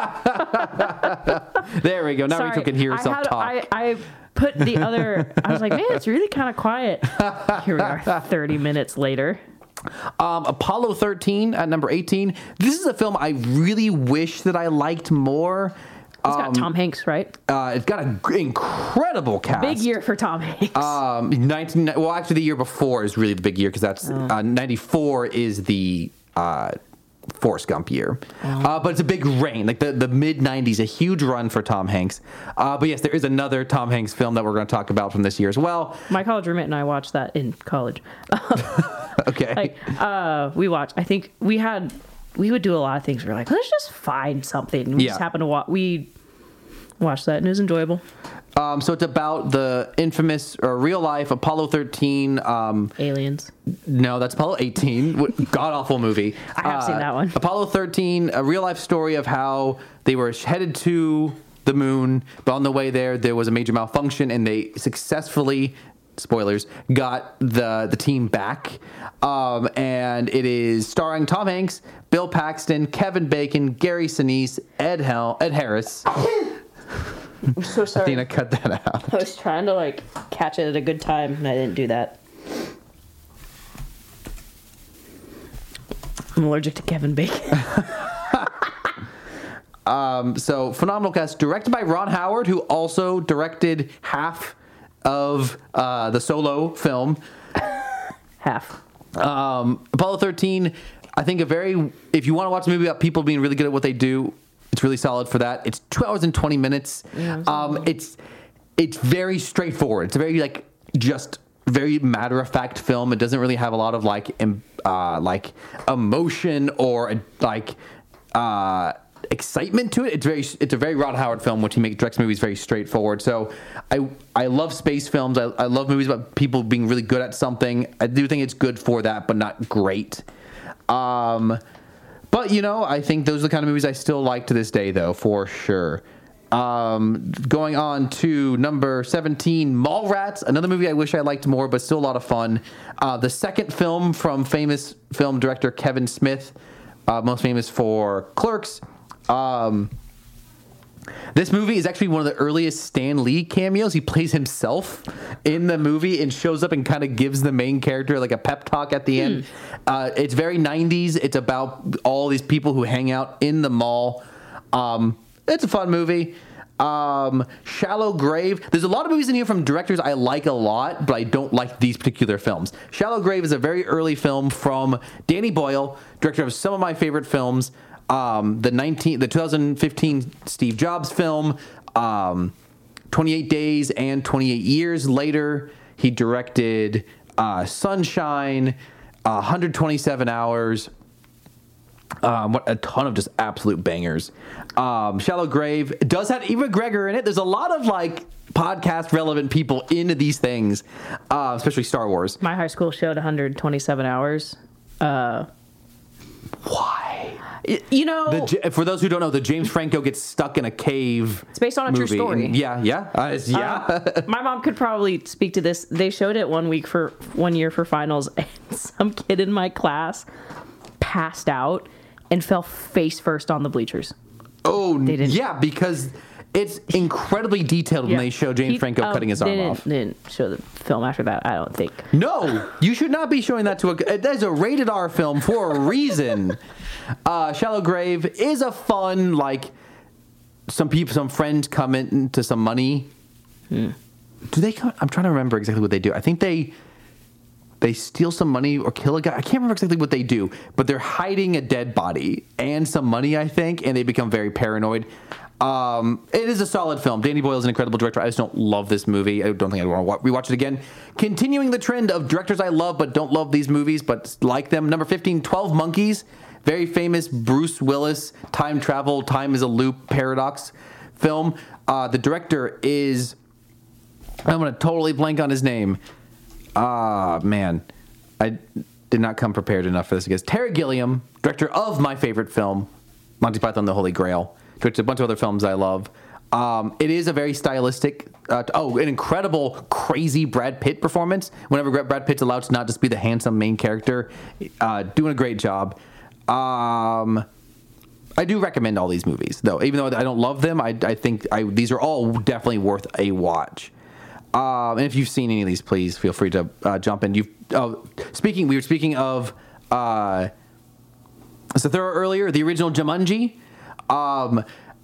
[SPEAKER 1] There we go. Now
[SPEAKER 2] Sorry,
[SPEAKER 1] Rachel can hear
[SPEAKER 2] I
[SPEAKER 1] herself
[SPEAKER 2] had-
[SPEAKER 1] talk.
[SPEAKER 2] I, I put the other. I was like, man, it's really kind of quiet. Here we are, thirty minutes later.
[SPEAKER 1] Um, Apollo thirteen at number eighteen. This is a film I really wish that I liked more.
[SPEAKER 2] It's got Tom Hanks, right?
[SPEAKER 1] Uh, it's got an incredible cast.
[SPEAKER 2] Big year for Tom Hanks.
[SPEAKER 1] Um, nineteen. Well, actually, the year before is really the big year because that's
[SPEAKER 2] Oh.
[SPEAKER 1] uh, ninety-four is the uh, Forrest Gump year. Uh, but it's a big reign, like the, the mid nineties, a huge run for Tom Hanks. Uh, but yes, there is another Tom Hanks film that we're going to talk about from this year as well.
[SPEAKER 2] My college roommate and I watched that in college.
[SPEAKER 1] Okay.
[SPEAKER 2] Like, uh, we watched, I think we had, we would do a lot of things. We were like, let's just find something. We
[SPEAKER 1] Yeah.
[SPEAKER 2] just happened to watch, we watched that and it was enjoyable.
[SPEAKER 1] Um, so it's about the infamous or real life Apollo thirteen. Um,
[SPEAKER 2] Aliens.
[SPEAKER 1] no, that's Apollo eighteen. God awful movie.
[SPEAKER 2] I have seen that one.
[SPEAKER 1] Apollo thirteen, a real life story of how they were headed to the moon, but on the way there, there was a major malfunction, and they successfully, spoilers, got the the team back. Um, and it is starring Tom Hanks, Bill Paxton, Kevin Bacon, Gary Sinise, Ed Hell, Ed Harris.
[SPEAKER 2] I'm so sorry.
[SPEAKER 1] Dina, cut that out.
[SPEAKER 2] I was trying to like catch it at a good time and I didn't do that. I'm allergic to Kevin Bacon.
[SPEAKER 1] Um, so phenomenal cast, directed by Ron Howard, who also directed half of uh, the Solo film.
[SPEAKER 2] Half.
[SPEAKER 1] Um, Apollo thirteen, I think a very, if you want to watch a movie about people being really good at what they do, it's really solid for that. It's two hours and twenty minutes.
[SPEAKER 2] Yeah,
[SPEAKER 1] um, it's it's very straightforward. It's a very like just very matter of fact film. It doesn't really have a lot of like em, uh, like emotion or like uh, excitement to it. It's very it's a very Ron Howard film, which he makes directs movies very straightforward. So I I love space films. I, I love movies about people being really good at something. I do think it's good for that, but not great. Um, but you know, I think those are the kind of movies I still like to this day, though, for sure. Um, going on to number seventeen, Mallrats, another movie I wish I liked more, but still a lot of fun. Uh, the second film from famous film director Kevin Smith, uh, most famous for Clerks. Um, this movie is actually one of the earliest Stan Lee cameos. He plays himself in the movie and shows up and kind of gives the main character like a pep talk at the end. Uh, it's very nineties. It's about all these people who hang out in the mall. Um, it's a fun movie. Um, Shallow Grave. There's a lot of movies in here from directors I like a lot, but I don't like these particular films. Shallow Grave is a very early film from Danny Boyle, director of some of my favorite films. Um, the nineteen, the twenty fifteen Steve Jobs film, um, twenty-eight Days and twenty-eight Years Later. He directed uh, Sunshine, uh, one hundred twenty-seven Hours. Um, what a ton of just absolute bangers. Um, Shallow Grave does have Eva McGregor in it. There's a lot of like podcast relevant people into these things, uh, especially Star Wars.
[SPEAKER 2] My high school showed one hundred twenty-seven hours. Uh,
[SPEAKER 1] Why?
[SPEAKER 2] you know,
[SPEAKER 1] The, J- for those who don't know, the James Franco gets stuck in a cave.
[SPEAKER 2] it's based on a true
[SPEAKER 1] movie.
[SPEAKER 2] story.
[SPEAKER 1] And yeah, yeah, uh, it's- yeah.
[SPEAKER 2] Uh, my mom could probably speak to this. They showed it one week for one year for finals, and some kid in my class passed out and fell face first on the bleachers.
[SPEAKER 1] oh,
[SPEAKER 2] didn't-
[SPEAKER 1] yeah, because it's incredibly detailed when
[SPEAKER 2] Yeah.
[SPEAKER 1] they show James
[SPEAKER 2] He-
[SPEAKER 1] Franco
[SPEAKER 2] um,
[SPEAKER 1] cutting his
[SPEAKER 2] they
[SPEAKER 1] arm
[SPEAKER 2] didn't,
[SPEAKER 1] off.
[SPEAKER 2] They didn't show the film after that, I don't think.
[SPEAKER 1] No, you should not be showing that to a. That's a rated R film for a reason. uh, Shallow Grave is a fun like. Some people, some friends come into some money.
[SPEAKER 2] Hmm.
[SPEAKER 1] Do they come? I'm trying to remember exactly what they do. I think they. They steal some money or kill a guy. I can't remember exactly what they do, but they're hiding a dead body and some money, I think, and they become very paranoid. Um, it is a solid film. Danny Boyle is an incredible director. I just don't love this movie. I don't think I want to rewatch it again. Continuing the trend of directors I love but don't love these movies but like them. Number fifteen, twelve Monkeys. Very famous Bruce Willis time travel, time is a loop paradox film. Uh, the director is... I'm going to totally blank on his name. Ah, man. I did not come prepared enough for this, I guess. Terry Gilliam, director of my favorite film, Monty Python the Holy Grail. Directed a bunch of other films I love. Um, it is a very stylistic, uh, oh, an incredible, crazy Brad Pitt performance. Whenever Brad Pitt's allowed to not just be the handsome main character, uh, doing a great job. Um, I do recommend all these movies, though. Even though I don't love them, I, I think I, these are all definitely worth a watch. Um, and if you've seen any of these, please feel free to uh, jump in. You've oh, speaking. We were speaking of uh, Zathura earlier. The original Jumanji um,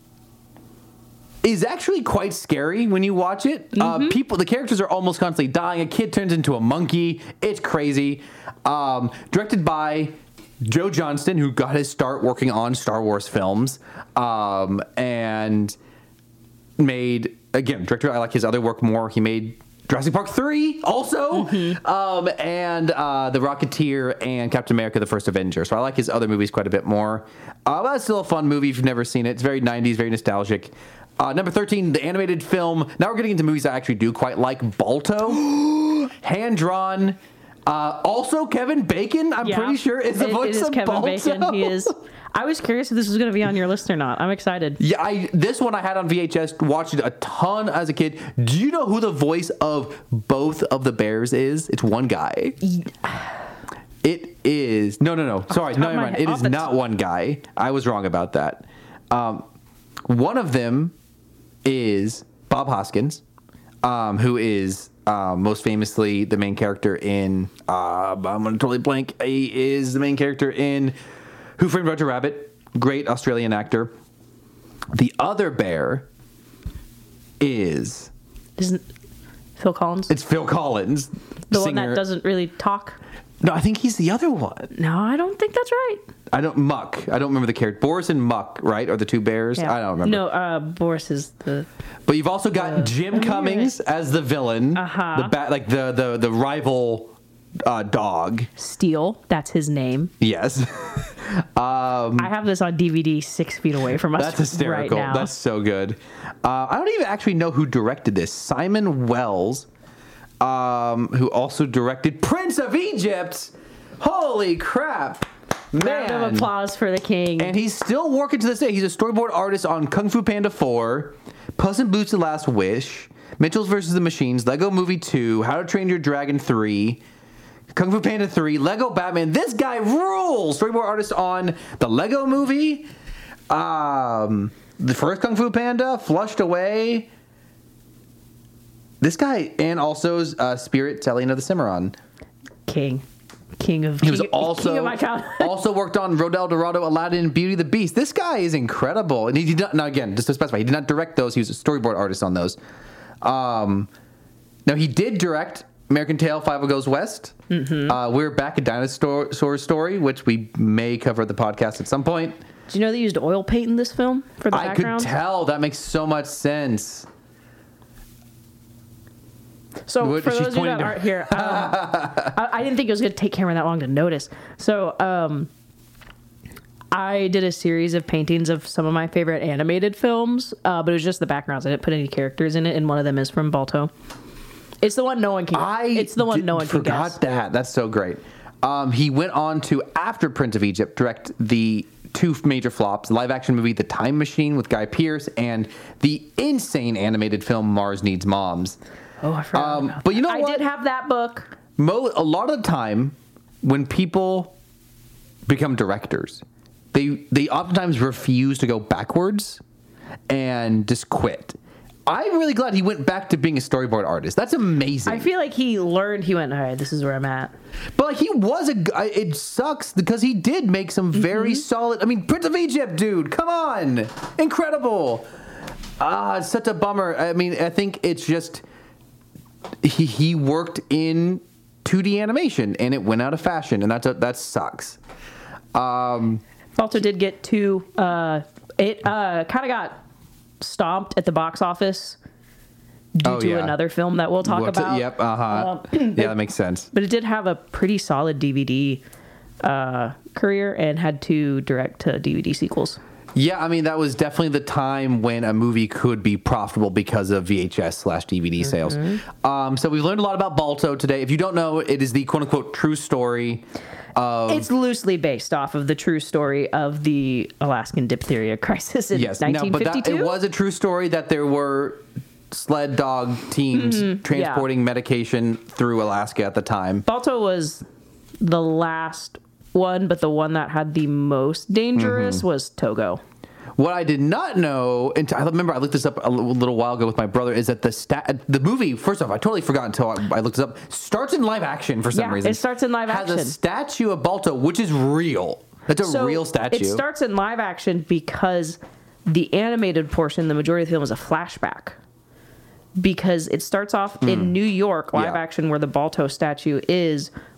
[SPEAKER 1] is actually quite scary when you watch it. Mm-hmm. Uh, people, the characters are almost constantly dying. A kid turns into a monkey. It's crazy. Um, directed by Joe Johnston, who got his start working on Star Wars films, um, and made, again, director, I like his other work more. He made Jurassic Park three also, mm-hmm. um, and uh, The Rocketeer and Captain America, The First Avenger. So I like his other movies quite a bit more. Uh, but it's still a fun movie if you've never seen it. It's very nineties, very nostalgic. Uh, number thirteen, the animated film. Now we're getting into movies I actually do quite like. Balto, hand-drawn. Uh, also, Kevin Bacon, I'm
[SPEAKER 2] Yeah.
[SPEAKER 1] pretty sure, is the
[SPEAKER 2] It-
[SPEAKER 1] voice
[SPEAKER 2] it is
[SPEAKER 1] of
[SPEAKER 2] Kevin
[SPEAKER 1] Balto.
[SPEAKER 2] Bacon. He is. I was curious if this was going to be on your list or not. I'm excited.
[SPEAKER 1] Yeah, I, this one I had on V H S, watched it a ton as a kid. Do you know who the voice of both of the bears is? It's one guy. It is, no, no, no, sorry,
[SPEAKER 2] top
[SPEAKER 1] no,
[SPEAKER 2] of
[SPEAKER 1] never
[SPEAKER 2] my
[SPEAKER 1] mind.
[SPEAKER 2] head-
[SPEAKER 1] It
[SPEAKER 2] off
[SPEAKER 1] is
[SPEAKER 2] the
[SPEAKER 1] not
[SPEAKER 2] t-
[SPEAKER 1] one guy. I was wrong about that. Um, one of them is Bob Hoskins, um, who is uh, most famously the main character in, uh, I'm going to totally blank, he is the main character in Who Framed Roger Rabbit, great Australian actor. The other bear is,
[SPEAKER 2] Isn't Phil Collins
[SPEAKER 1] it's Phil Collins,
[SPEAKER 2] the one
[SPEAKER 1] singer.
[SPEAKER 2] that doesn't really talk?
[SPEAKER 1] No, I think he's the other one.
[SPEAKER 2] No, I don't think that's right.
[SPEAKER 1] I don't, Muck. I don't remember the character. Boris and Muck, right, are the two bears? I don't remember.
[SPEAKER 2] No, uh, Boris is the.
[SPEAKER 1] But you've also got Jim Cummings as the villain,
[SPEAKER 2] Uh-huh.
[SPEAKER 1] the bat, like the the the rival uh, dog.
[SPEAKER 2] Steel. That's his name.
[SPEAKER 1] Yes,
[SPEAKER 2] I have this on D V D six feet away from us
[SPEAKER 1] that's hysterical.
[SPEAKER 2] right now.
[SPEAKER 1] That's so good. Uh, I don't even actually know who directed this. Simon Wells, um, who also directed Prince of Egypt. Holy crap, man!
[SPEAKER 2] Round of applause for the king.
[SPEAKER 1] And he's still working to this day. He's a storyboard artist on Kung Fu Panda four, Puss in Boots: The Last Wish, Mitchell's versus the Machines, Lego Movie two, How to Train Your Dragon three, Kung Fu Panda three, Lego Batman. This guy rules! Storyboard artist on the Lego Movie, um, the first Kung Fu Panda, Flushed Away. This guy, and also uh, Spirit, Telling of the Cimarron.
[SPEAKER 2] king. King of
[SPEAKER 1] He was
[SPEAKER 2] king,
[SPEAKER 1] also
[SPEAKER 2] king of my childhood.
[SPEAKER 1] also worked on Rodel Dorado, Aladdin, and Beauty and the Beast. This guy is incredible, and he did not. Now again, just to specify, he did not direct those. He was a storyboard artist on those. Um, now he did direct American Tail, Five Goes West. Mm-hmm. Uh, we're back at Dinosaur Story, which we may cover at the podcast at some point.
[SPEAKER 2] Do you know they used oil paint in this film for the
[SPEAKER 1] I
[SPEAKER 2] background?
[SPEAKER 1] could tell. That makes so much sense.
[SPEAKER 2] So
[SPEAKER 1] What-
[SPEAKER 2] for
[SPEAKER 1] she's
[SPEAKER 2] those of you
[SPEAKER 1] pointing
[SPEAKER 2] that
[SPEAKER 1] to-
[SPEAKER 2] aren't here, um, I, I didn't think it was going to take Cameron that long to notice. So um, I did a series of paintings of some of my favorite animated films, uh, but it was just the backgrounds. I didn't put any characters in it, and one of them is from Balto. It's the one no one can.
[SPEAKER 1] I
[SPEAKER 2] it's the one
[SPEAKER 1] did-
[SPEAKER 2] no one can
[SPEAKER 1] forgot
[SPEAKER 2] guess.
[SPEAKER 1] that. That's so great. Um, he went on to, after Prince of Egypt, direct the two major flops: live action movie The Time Machine with Guy Pearce, and the insane animated film Mars Needs Moms.
[SPEAKER 2] Oh, I forgot.
[SPEAKER 1] Um,
[SPEAKER 2] about
[SPEAKER 1] but you know
[SPEAKER 2] that.
[SPEAKER 1] what?
[SPEAKER 2] I did have that book.
[SPEAKER 1] Mo- a lot of the time, when people become directors, they they oftentimes refuse to go backwards and just quit. I'm really glad he went back to being a storyboard artist. That's amazing.
[SPEAKER 2] I feel like he learned. He went, all right, this is where I'm at.
[SPEAKER 1] But like he was a guy. It sucks because he did make some very
[SPEAKER 2] Mm-hmm.
[SPEAKER 1] solid. I mean, Prince of Egypt, dude, come on, incredible. Ah, it's such a bummer. I mean, I think it's just he he worked in two D animation and it went out of fashion, and that's a, that sucks. Um,
[SPEAKER 2] Balto did get two. Uh, it uh, kind of got stomped at the box office due
[SPEAKER 1] Oh,
[SPEAKER 2] to
[SPEAKER 1] yeah.
[SPEAKER 2] another film that we'll talk
[SPEAKER 1] what's it-
[SPEAKER 2] about.
[SPEAKER 1] Yep. Uh huh.
[SPEAKER 2] Um,
[SPEAKER 1] yeah, that makes sense.
[SPEAKER 2] But it did have a pretty solid D V D uh, career and had two direct to D V D sequels.
[SPEAKER 1] Yeah, I mean, that was definitely the time when a movie could be profitable because of V H S slash D V D sales. Um, so we've learned a lot about Balto today. If you don't know, it is the quote unquote true story of.
[SPEAKER 2] It's loosely based off of the true story of the Alaskan diphtheria crisis in
[SPEAKER 1] Yes, no,
[SPEAKER 2] nineteen
[SPEAKER 1] but that,
[SPEAKER 2] fifty-two.
[SPEAKER 1] it was a true story that there were sled dog teams transporting medication through Alaska at the time.
[SPEAKER 2] Balto was the last one, but the one that had the most dangerous
[SPEAKER 1] Mm-hmm.
[SPEAKER 2] was Togo.
[SPEAKER 1] What I did not know, and I remember I looked this up a little little while ago with my brother, is that the stat, the movie, first off, I totally forgot until I, I looked this up, starts in live action for some
[SPEAKER 2] Yeah,
[SPEAKER 1] reason.
[SPEAKER 2] it starts in live
[SPEAKER 1] has
[SPEAKER 2] action.
[SPEAKER 1] a statue of Balto, which is real. That's a
[SPEAKER 2] So
[SPEAKER 1] real statue.
[SPEAKER 2] It starts in live action because the animated portion, the majority of the film, is a flashback. Because it starts off in New York, live
[SPEAKER 1] Hmm. Yeah.
[SPEAKER 2] action, where the Balto statue is,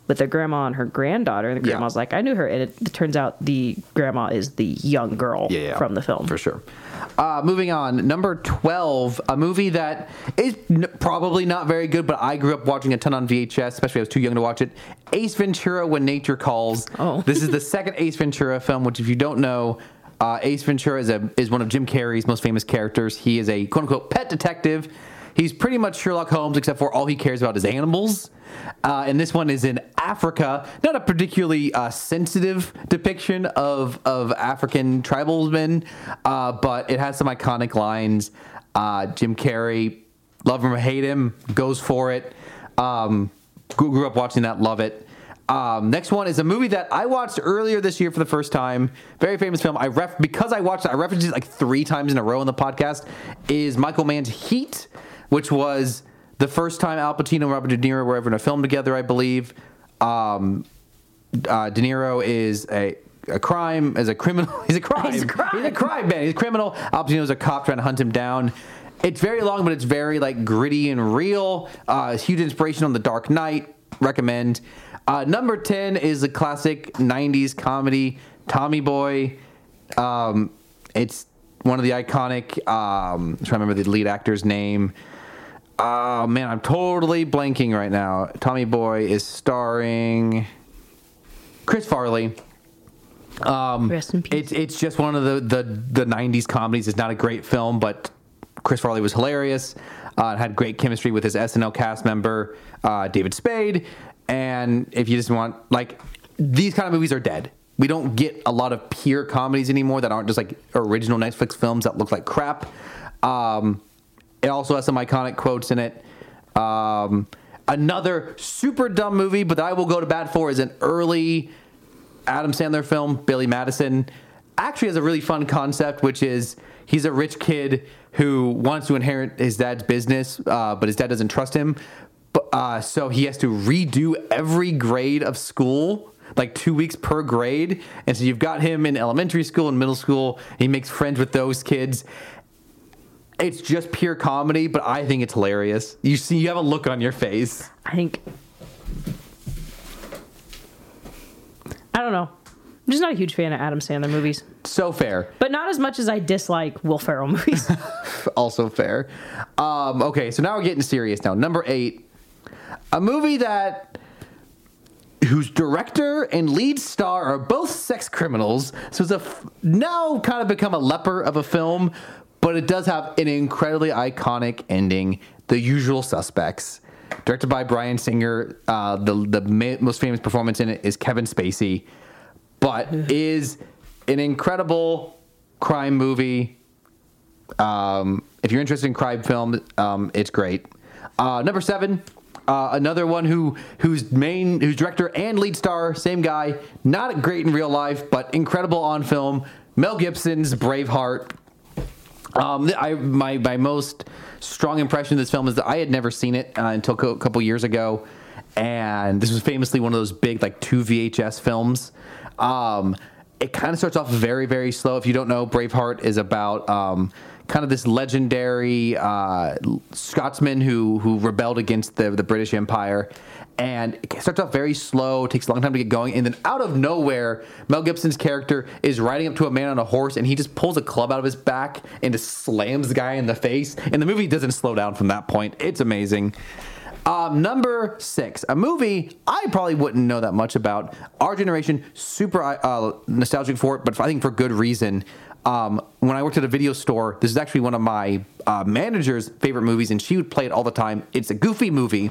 [SPEAKER 2] with the grandma and her granddaughter. And the
[SPEAKER 1] Yeah.
[SPEAKER 2] grandma's like, I knew her. And it, it turns out the grandma is the young girl
[SPEAKER 1] Yeah, yeah,
[SPEAKER 2] from the film.
[SPEAKER 1] for sure. Uh, moving on, number twelve, a movie that is n- probably not very good, but I grew up watching a ton on V H S, especially I was too young to watch it. Ace Ventura: When Nature Calls.
[SPEAKER 2] Oh.
[SPEAKER 1] This is the second Ace Ventura film, which, if you don't know, uh, Ace Ventura is a is one of Jim Carrey's most famous characters. He is a quote unquote pet detective. He's pretty much Sherlock Holmes, except for all he cares about is animals. Uh, and this one is in Africa. Not a particularly uh, sensitive depiction of of African tribalism, uh, but it has some iconic lines. Uh, Jim Carrey, love him or hate him, goes for it. Um, grew, grew up watching that, love it. Um, next one is a movie that I watched earlier this year for the first time. Very famous film. I ref because I watched it, I referenced it like three times in a row in the podcast. Is Michael Mann's Heat, which was the first time Al Pacino and Robert De Niro were ever in a film together, I believe. Um, uh, De Niro is a, a crime, as a criminal. He's a crime.
[SPEAKER 2] He's a crime.
[SPEAKER 1] He's a crime man. He's a criminal. Al Pacino's a cop trying to hunt him down. It's very long, but it's very like gritty and real. Uh, huge inspiration on The Dark Knight. Recommend. Uh, number ten is the classic nineties comedy Tommy Boy. Um, it's one of the iconic. Um, I'm trying to remember the lead actor's name. Oh, man, I'm totally blanking right now. Tommy Boy is starring Chris Farley. Um,
[SPEAKER 2] Rest in peace.
[SPEAKER 1] It's it's just one of the, the, the nineties comedies. It's not a great film, but Chris Farley was hilarious. Uh, it had great chemistry with his S N L cast member, uh, David Spade. And if you just want, like, these kind of movies are dead. We don't get a lot of pure comedies anymore that aren't just like original Netflix films that look like crap. Um, It also has some iconic quotes in it. Um, another super dumb movie, but that I will go to bat for, is an early Adam Sandler film, Billy Madison. Actually has a really fun concept, which is he's a rich kid who wants to inherit his dad's business, uh, but his dad doesn't trust him. But, uh, so he has to redo every grade of school, like two weeks per grade. And so you've got him in elementary school and middle school. He makes friends with those kids. It's just pure comedy, but I think it's hilarious. You see, you have a look on your face.
[SPEAKER 2] I think. I don't know. I'm just not a huge fan of Adam Sandler movies,
[SPEAKER 1] So fair.
[SPEAKER 2] but not as much as I dislike Will Ferrell movies.
[SPEAKER 1] Also fair. Um, okay, so now we're getting serious now. Number eight, a movie that whose director and lead star are both sex criminals. So it's a f- now kind of become a leper of a film, but it does have an incredibly iconic ending. The Usual Suspects, directed by Bryan Singer. Uh, the the ma- most famous performance in it is Kevin Spacey, but is an incredible crime movie. Um, if you're interested in crime film, um, it's great. Uh, number seven, uh, another one who whose main whose director and lead star, same guy, not great in real life, but incredible on film. Mel Gibson's Braveheart. Um, I my my most strong impression of this film is that I had never seen it uh, until a couple years ago, and this was famously one of those big like two V H S films. Um, it kind of starts off very very slow. If you don't know, Braveheart is about um, kind of this legendary uh, Scotsman who who rebelled against the the British Empire. And it starts off very slow, takes a long time to get going, and then out of nowhere, Mel Gibson's character is riding up to a man on a horse, and he just pulls a club out of his back and just slams the guy in the face. And the movie doesn't slow down from that point. It's amazing. Um, number six, a movie I probably wouldn't know that much about. Our generation, super uh, nostalgic for it, but I think for good reason. Um, when I worked at a video store, this is actually one of my uh, manager's favorite movies, and she would play it all the time. It's a Goofy movie.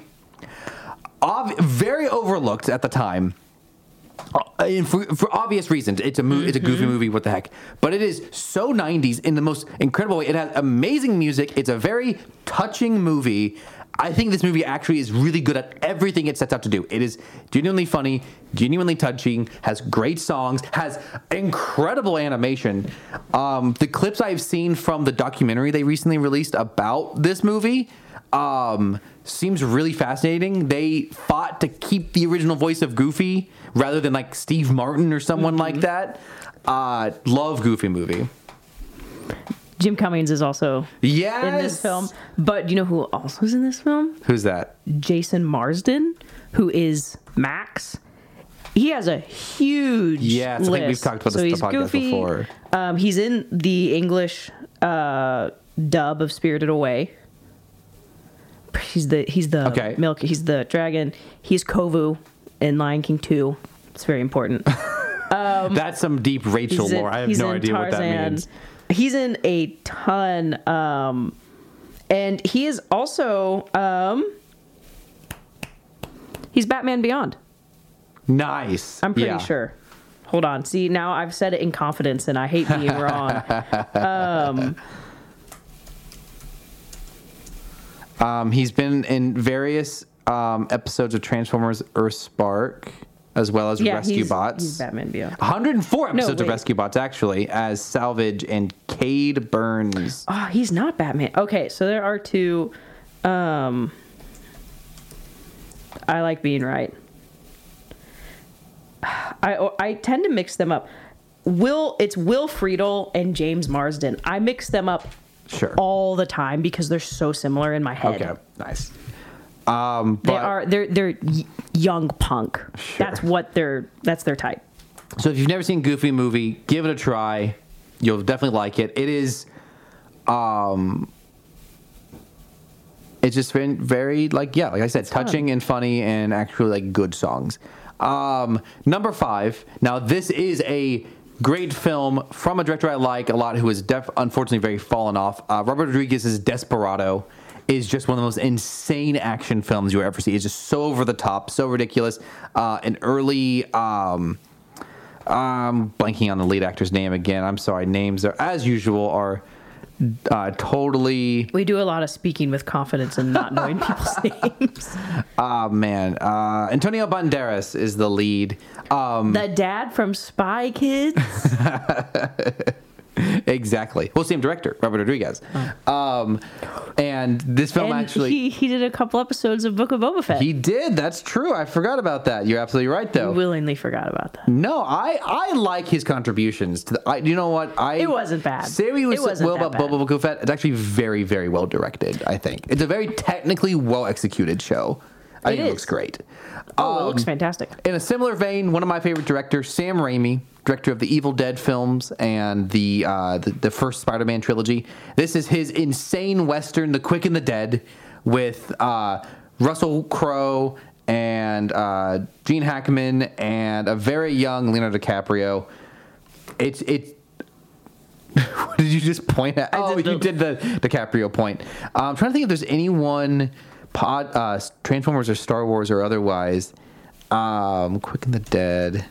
[SPEAKER 1] Ob- very overlooked at the time, uh, and for, for obvious reasons. It's a mo- mm-hmm. It's a Goofy movie. What the heck? But it is so nineties in the most incredible way. It has amazing music. It's a very touching movie. I think this movie actually is really good at everything it sets out to do. It is genuinely funny, genuinely touching, has great songs, has incredible animation. Um, the clips I've seen from the documentary they recently released about this movie um, seems really fascinating. They fought to keep the original voice of Goofy rather than like Steve Martin or someone mm-hmm. like that. Uh, love Goofy movie.
[SPEAKER 2] Jim Cummings is also
[SPEAKER 1] Yes.
[SPEAKER 2] in this film. But do you know who also is in this film?
[SPEAKER 1] Who's that?
[SPEAKER 2] Jason Marsden, who is Max. He has a huge
[SPEAKER 1] Yes, I
[SPEAKER 2] list.
[SPEAKER 1] think we've talked about
[SPEAKER 2] so
[SPEAKER 1] this
[SPEAKER 2] he's
[SPEAKER 1] on the podcast
[SPEAKER 2] goofy.
[SPEAKER 1] before.
[SPEAKER 2] Um, he's in the English uh, dub of Spirited Away. He's the he's the
[SPEAKER 1] Okay.
[SPEAKER 2] milk. He's the dragon. He's Kovu in Lion King two. It's very important.
[SPEAKER 1] That's some deep Rachel
[SPEAKER 2] He's in-
[SPEAKER 1] lore. I have
[SPEAKER 2] he's
[SPEAKER 1] no
[SPEAKER 2] in
[SPEAKER 1] idea what that
[SPEAKER 2] Tarzan.
[SPEAKER 1] means.
[SPEAKER 2] He's in a ton, um, and he is also um, he's Batman Beyond.
[SPEAKER 1] Nice.
[SPEAKER 2] I'm pretty
[SPEAKER 1] Yeah.
[SPEAKER 2] sure. Hold on. See, now I've said it in confidence, and I hate being wrong. Um,
[SPEAKER 1] Um, he's been in various um, episodes of Transformers Earthspark, as well as
[SPEAKER 2] yeah,
[SPEAKER 1] Rescue
[SPEAKER 2] he's,
[SPEAKER 1] Bots.
[SPEAKER 2] he's Batman Beyond.
[SPEAKER 1] one hundred four episodes of
[SPEAKER 2] wait.
[SPEAKER 1] Rescue Bots, actually, as Salvage and Cade Burns.
[SPEAKER 2] Oh, he's not Batman. Okay, so there are two. Um, I like being right. I I tend to mix them up. Will it's Will Friedle and James Marsden. I mix them up
[SPEAKER 1] Sure.
[SPEAKER 2] all the time because they're so similar in my head.
[SPEAKER 1] Okay, nice. Um, but,
[SPEAKER 2] They are they're they're y- young punk.
[SPEAKER 1] Sure.
[SPEAKER 2] That's what they're that's their type.
[SPEAKER 1] So if you've never seen Goofy movie, give it a try. You'll definitely like it. It is, um, it's just been very like yeah, like I said, touching and funny and actually like good songs. Um, number five. Now this is a great film from a director I like a lot, who is def- unfortunately very fallen off. Uh, Robert Rodriguez's Desperado is just one of the most insane action films you ever see. It's just so over the top, so ridiculous. Uh, an early, um, I'm blanking on the lead actor's name again. I'm sorry. Names are, as usual, are uh, totally.
[SPEAKER 2] We do a lot of speaking with confidence and not knowing people's names.
[SPEAKER 1] Oh man, uh, Antonio Banderas is the lead. Um,
[SPEAKER 2] The dad from Spy Kids.
[SPEAKER 1] exactly. Well, same director, Robert Rodriguez. Um, and this film
[SPEAKER 2] and
[SPEAKER 1] actually.
[SPEAKER 2] he, he did a couple episodes of Book of Boba Fett.
[SPEAKER 1] He did. That's true. I forgot about that. You're absolutely right, though.
[SPEAKER 2] willingly forgot about that.
[SPEAKER 1] No, I, I like his contributions. To the, I, you know what? I
[SPEAKER 2] It wasn't bad.
[SPEAKER 1] Say what you
[SPEAKER 2] It wasn't
[SPEAKER 1] will
[SPEAKER 2] that
[SPEAKER 1] about Boba Boba Fett. It's actually very, very well directed. I think it's a very technically well executed show. I
[SPEAKER 2] It
[SPEAKER 1] think it
[SPEAKER 2] is.
[SPEAKER 1] looks great.
[SPEAKER 2] Oh, it
[SPEAKER 1] Um,
[SPEAKER 2] looks fantastic.
[SPEAKER 1] In a similar vein, one of my favorite directors, Sam Raimi, director of the Evil Dead films and the uh, the, the first Spider-Man trilogy. This is his insane western, The Quick and the Dead, with uh, Russell Crowe and uh, Gene Hackman and a very young Leonardo DiCaprio. It's it's. What did you just point at? Oh,
[SPEAKER 2] did the-
[SPEAKER 1] you did the DiCaprio point. Uh, I'm trying to think if there's anyone, pod, uh, Transformers or Star Wars or otherwise. Um, Quick and the Dead.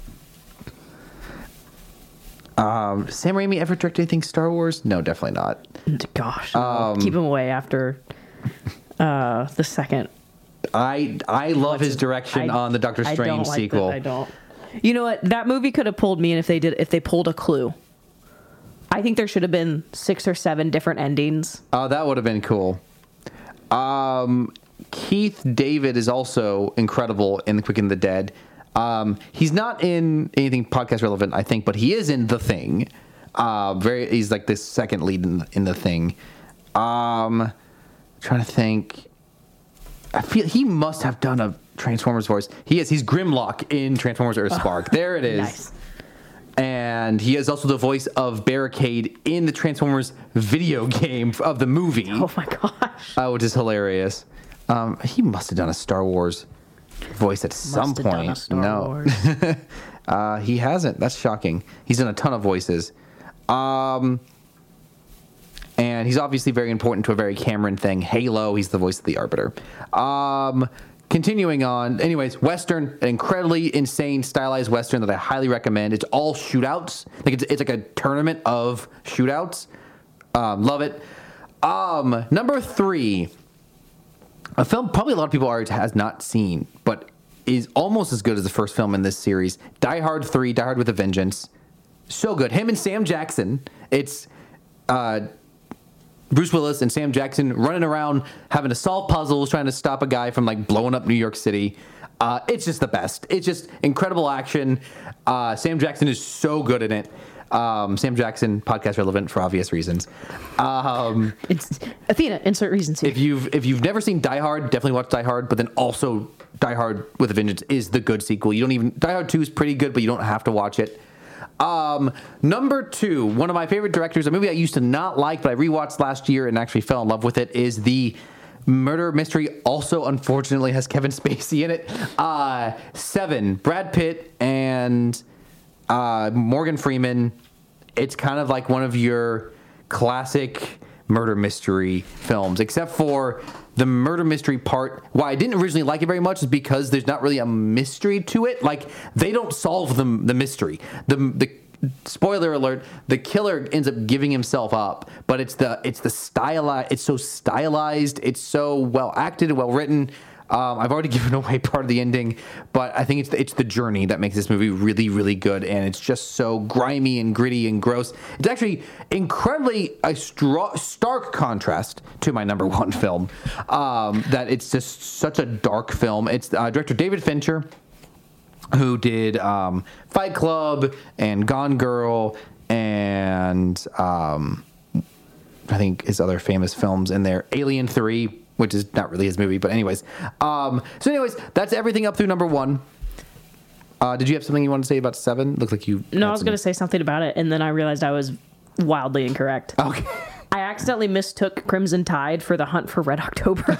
[SPEAKER 1] Um, Sam Raimi ever directed anything Star Wars? No, definitely not.
[SPEAKER 2] Gosh,
[SPEAKER 1] um,
[SPEAKER 2] keep him away after uh, the second.
[SPEAKER 1] I I love his
[SPEAKER 2] What's-
[SPEAKER 1] direction
[SPEAKER 2] I-
[SPEAKER 1] on the Doctor
[SPEAKER 2] I
[SPEAKER 1] Strange
[SPEAKER 2] don't like
[SPEAKER 1] sequel.
[SPEAKER 2] that. I don't. You know what? That movie could have pulled me in if they did. If they pulled a Clue. I think there should have been six or seven different endings.
[SPEAKER 1] Oh, that would have been cool. Um, Keith David is also incredible in The Quick and the Dead. Um, he's not in anything podcast relevant, I think, but he is in The Thing. Uh, very, he's like the second lead in, in The Thing. Um, trying to think. I feel he must have done a Transformers voice. He is. He's Grimlock in Transformers Earthspark. There it is.
[SPEAKER 2] Nice.
[SPEAKER 1] And he is also the voice of Barricade in the Transformers video game of the movie.
[SPEAKER 2] Oh my gosh.
[SPEAKER 1] Uh, which is hilarious. Um, he must have done a Star Wars voice at some
[SPEAKER 2] Must have done
[SPEAKER 1] point.
[SPEAKER 2] a Star
[SPEAKER 1] no,
[SPEAKER 2] Wars.
[SPEAKER 1] uh, he hasn't. That's shocking. He's done a ton of voices. Um, and he's obviously very important to a very Cameron thing. Halo. He's the voice of the Arbiter. Um, continuing on. Anyways, Western, an incredibly insane stylized Western that I highly recommend. It's all shootouts. Like it's, it's like a tournament of shootouts. Um, love it. Um, number three. A film probably a lot of people already has not seen, but is almost as good as the first film in this series. Die Hard three, Die Hard with a Vengeance. So good. Him and Sam Jackson. It's uh, Bruce Willis and Sam Jackson running around having to solve puzzles, trying to stop a guy from like blowing up New York City. Uh, it's just the best. It's just incredible action. Uh, Sam Jackson is so good in it. Um, Sam Jackson, podcast relevant for obvious reasons. Um,
[SPEAKER 2] It's Athena. Insert reasons here.
[SPEAKER 1] if you've if you've never seen Die Hard, definitely watch Die Hard. But then also Die Hard with a Vengeance is the good sequel. You don't even Die Hard two is pretty good, but you don't have to watch it. Um, number two, one of my favorite directors, a movie I used to not like, but I rewatched last year and actually fell in love with it, is the murder mystery. Also, unfortunately, has Kevin Spacey in it. Uh, Seven, Brad Pitt and uh, Morgan Freeman. It's kind of like one of your classic murder mystery films, except for the murder mystery part. Why I didn't originally like it very much is because there's not really a mystery to it. Like, they don't solve the, the mystery. The the spoiler alert, the killer ends up giving himself up, but it's the it's the style. It's so stylized. It's so well acted and well written. Um, I've already given away part of the ending, but I think it's the, it's the journey that makes this movie really, really good, and it's just so grimy and gritty and gross. It's actually incredibly a stra- stark contrast to my number one film. Um, that it's just such a dark film. It's uh, director David Fincher, who did um, Fight Club and Gone Girl and um, I think his other famous films in there, Alien three, which is not really his movie, but anyways. Um, so anyways, that's everything up through number one. Uh, did you have something you wanted to say about seven? Looks like you...
[SPEAKER 2] No, I was going to say something about it, and then I realized I was wildly incorrect.
[SPEAKER 1] Okay.
[SPEAKER 2] I accidentally mistook Crimson Tide for The Hunt for Red October.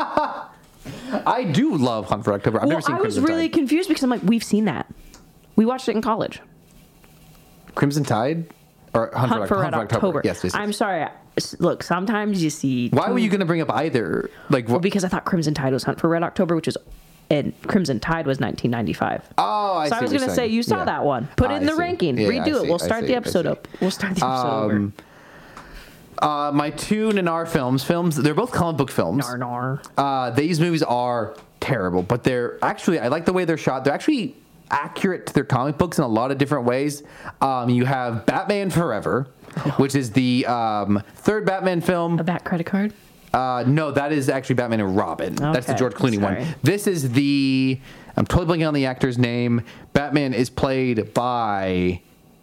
[SPEAKER 1] I do love Hunt for October. I've
[SPEAKER 2] well,
[SPEAKER 1] never seen
[SPEAKER 2] I was
[SPEAKER 1] Crimson
[SPEAKER 2] really
[SPEAKER 1] Tide.
[SPEAKER 2] confused because I'm like, we've seen that. We watched it in college.
[SPEAKER 1] Crimson Tide? Or Hunt,
[SPEAKER 2] Hunt
[SPEAKER 1] for,
[SPEAKER 2] for Red
[SPEAKER 1] Hunt for
[SPEAKER 2] October.
[SPEAKER 1] Yes, yes, yes.
[SPEAKER 2] I'm sorry. S- Look, sometimes you see...
[SPEAKER 1] Why
[SPEAKER 2] two-
[SPEAKER 1] were you going to bring up either? Like,
[SPEAKER 2] Well,
[SPEAKER 1] what?
[SPEAKER 2] because I thought Crimson Tide was Hunt for Red October, which is... And Crimson Tide was nineteen ninety-five.
[SPEAKER 1] Oh, I
[SPEAKER 2] so
[SPEAKER 1] see
[SPEAKER 2] I was
[SPEAKER 1] what
[SPEAKER 2] going to
[SPEAKER 1] you're
[SPEAKER 2] say,
[SPEAKER 1] saying.
[SPEAKER 2] you saw
[SPEAKER 1] Yeah.
[SPEAKER 2] that one. Put it in
[SPEAKER 1] I
[SPEAKER 2] the
[SPEAKER 1] see.
[SPEAKER 2] ranking.
[SPEAKER 1] Yeah, I
[SPEAKER 2] Redo it.
[SPEAKER 1] see,
[SPEAKER 2] We'll
[SPEAKER 1] I
[SPEAKER 2] start
[SPEAKER 1] see,
[SPEAKER 2] the
[SPEAKER 1] I
[SPEAKER 2] episode
[SPEAKER 1] see.
[SPEAKER 2] up. We'll start the episode over.
[SPEAKER 1] Um, Uh, my two Nanar films, films, they're both comic book films.
[SPEAKER 2] Nar nar.
[SPEAKER 1] Uh, these movies are terrible, but they're actually, I like the way they're shot. They're actually accurate to their comic books in a lot of different ways. Um, you have Batman Forever, which is the um, third Batman film.
[SPEAKER 2] A bat credit card?
[SPEAKER 1] Uh, no, that is actually Batman and Robin. That's the
[SPEAKER 2] Okay,
[SPEAKER 1] George Clooney
[SPEAKER 2] sorry.
[SPEAKER 1] one. This is the, I'm totally blanking on the actor's name. Batman is played by,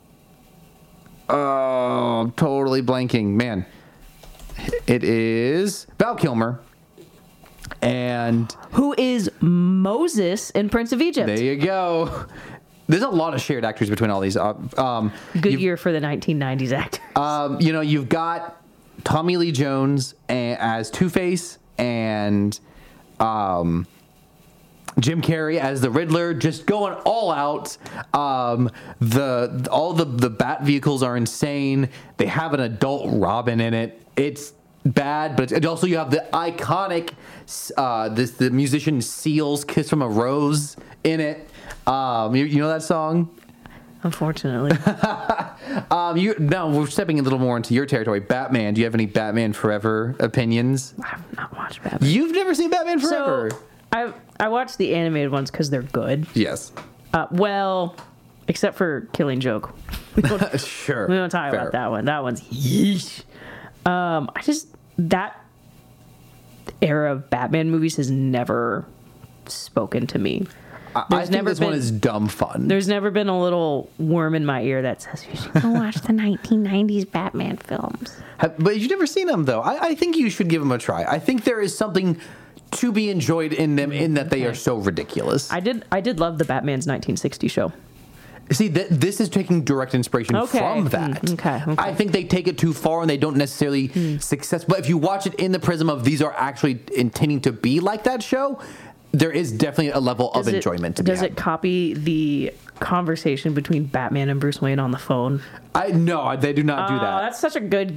[SPEAKER 1] oh, I'm totally blanking. Man, it is Val Kilmer. And
[SPEAKER 2] Who is Moses in Prince of Egypt?
[SPEAKER 1] there you go. There's a lot of shared actors between all these. Uh, Um,
[SPEAKER 2] Good
[SPEAKER 1] you've-
[SPEAKER 2] year for the nineteen nineties actors.
[SPEAKER 1] Um, you know, you've got Tommy Lee Jones a- as Two-Face and um, Jim Carrey as the Riddler, just going all out. Um, the all the the Bat vehicles are insane. They have an adult Robin in it. It's bad, but it's, also you have the iconic uh, this the musician Seal's "Kiss from a Rose" in it. Um, you, you know that song?
[SPEAKER 2] Unfortunately.
[SPEAKER 1] Um, you now we're stepping a little more into your territory. Batman. Do you have any Batman Forever opinions?
[SPEAKER 2] I have not watched Batman.
[SPEAKER 1] You've never seen Batman Forever?
[SPEAKER 2] So, I I watched the animated ones because they're good.
[SPEAKER 1] Yes.
[SPEAKER 2] Uh, well, except for Killing Joke. We don't,
[SPEAKER 1] Sure.
[SPEAKER 2] we don't talk
[SPEAKER 1] Fair.
[SPEAKER 2] about that one. That one's yeesh. Um, I just that era of Batman movies has never spoken to me.
[SPEAKER 1] I, I
[SPEAKER 2] There's
[SPEAKER 1] think
[SPEAKER 2] never
[SPEAKER 1] this one
[SPEAKER 2] been-
[SPEAKER 1] is dumb fun.
[SPEAKER 2] There's never been a little worm in my ear that says you should go watch the nineteen nineties Batman films.
[SPEAKER 1] Have- but you've never seen them, though. I, I think you should give them a try. I think there is something to be enjoyed in them in that they are so ridiculous.
[SPEAKER 2] I did I did love the Batman's nineteen sixty show.
[SPEAKER 1] See, th- this is taking direct inspiration
[SPEAKER 2] Okay.
[SPEAKER 1] from that.
[SPEAKER 2] Mm, okay, okay.
[SPEAKER 1] I think they take it too far and they don't necessarily
[SPEAKER 2] Hmm.
[SPEAKER 1] success. But if you watch it in the prism of these are actually intending to be like that show, there is definitely a level of
[SPEAKER 2] Does it-
[SPEAKER 1] enjoyment to
[SPEAKER 2] Does
[SPEAKER 1] be
[SPEAKER 2] it
[SPEAKER 1] had.
[SPEAKER 2] copy the conversation between Batman and Bruce Wayne on the phone?
[SPEAKER 1] I no, they do not do
[SPEAKER 2] Oh,
[SPEAKER 1] that.
[SPEAKER 2] that's such a good.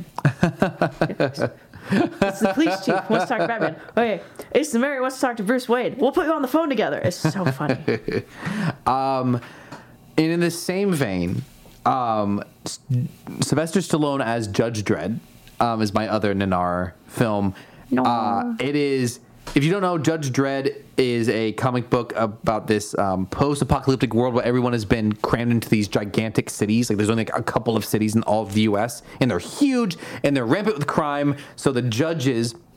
[SPEAKER 2] It's the police chief wants to talk to Batman. Okay, Ace and Mary wants to talk to Bruce Wayne. We'll put you on the phone together. It's so funny.
[SPEAKER 1] And in the same vein, um, S- Sylvester Stallone as Judge Dredd um, is my other Nanar film.
[SPEAKER 2] No.
[SPEAKER 1] Uh, it is, if you don't know, Judge Dredd is a comic book about this um, post-apocalyptic world where everyone has been crammed into these gigantic cities. Like there's only like a couple of cities in all of the U S and they're huge and they're rampant with crime. So the judges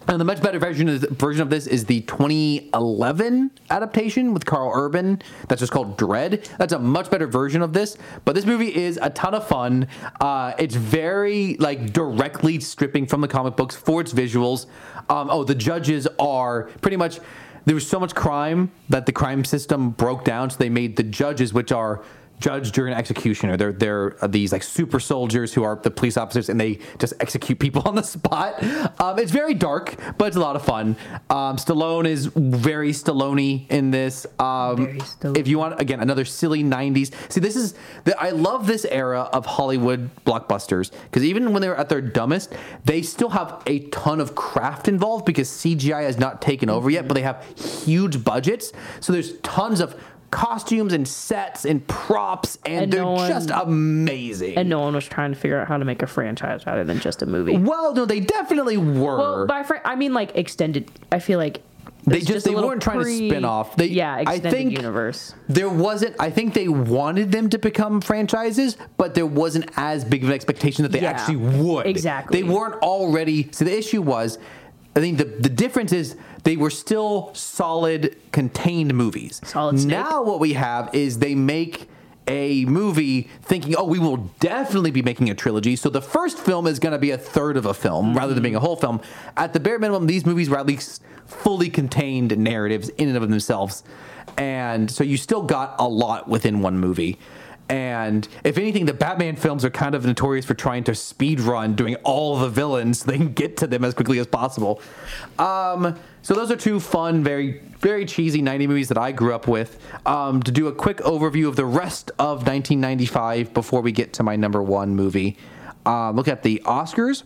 [SPEAKER 1] And the much better version of, version of this is the twenty eleven adaptation with Carl Urban. That's just called Dread. That's a much better version of this. But this movie is a ton of fun. Uh, it's very like directly stripping from the comic books for its visuals. Um, oh, the judges are pretty much. There was so much crime that the crime system broke down, so they made the judges, which are judge, jury, and executioner. They're they're these like super soldiers who are the police officers, and they just execute people on the spot. Um, it's very dark, but it's a lot of fun. Um, Stallone is very Stallone in this. Um,
[SPEAKER 2] Very Stallone.
[SPEAKER 1] If you want, again, another silly nineties. See, this is the, I love this era of Hollywood blockbusters because even when they were at their dumbest, they still have a ton of craft involved because C G I has not taken over yet, but they have huge budgets. So there's tons of costumes and sets and props, and,
[SPEAKER 2] And
[SPEAKER 1] they're
[SPEAKER 2] no one-
[SPEAKER 1] just amazing.
[SPEAKER 2] And no one was trying to figure out how to make a franchise rather than just a movie.
[SPEAKER 1] well, no, they definitely were.
[SPEAKER 2] Well, by fr- I mean like extended. I feel like
[SPEAKER 1] They
[SPEAKER 2] it's
[SPEAKER 1] just-
[SPEAKER 2] a
[SPEAKER 1] they
[SPEAKER 2] little
[SPEAKER 1] weren't trying to
[SPEAKER 2] pre-
[SPEAKER 1] spin off. They-
[SPEAKER 2] yeah,
[SPEAKER 1] I
[SPEAKER 2] extended
[SPEAKER 1] think-
[SPEAKER 2] universe.
[SPEAKER 1] There wasn't, I think they wanted them to become franchises, but there wasn't as big of an expectation that they
[SPEAKER 2] Yeah,
[SPEAKER 1] actually would.
[SPEAKER 2] exactly.
[SPEAKER 1] They weren't already, so the issue was, I think the, the difference is they were still solid, contained movies.
[SPEAKER 2] Solid Snake.
[SPEAKER 1] Now what we have is they make a movie thinking, oh, we will definitely be making a trilogy. So the first film is going to be a third of a film
[SPEAKER 2] Mm-hmm.
[SPEAKER 1] rather than being a whole film. At the bare minimum, these movies were at least fully contained narratives in and of themselves. And so you still got a lot within one movie. And if anything, the Batman films are kind of notorious for trying to speed run doing all the villains so they can get to them as quickly as possible. Um, so those are two fun, very, very cheesy nineties movies that I grew up with. Um, to do a quick overview of the rest of nineteen ninety-five before we get to my number one movie. Uh, look at the Oscars.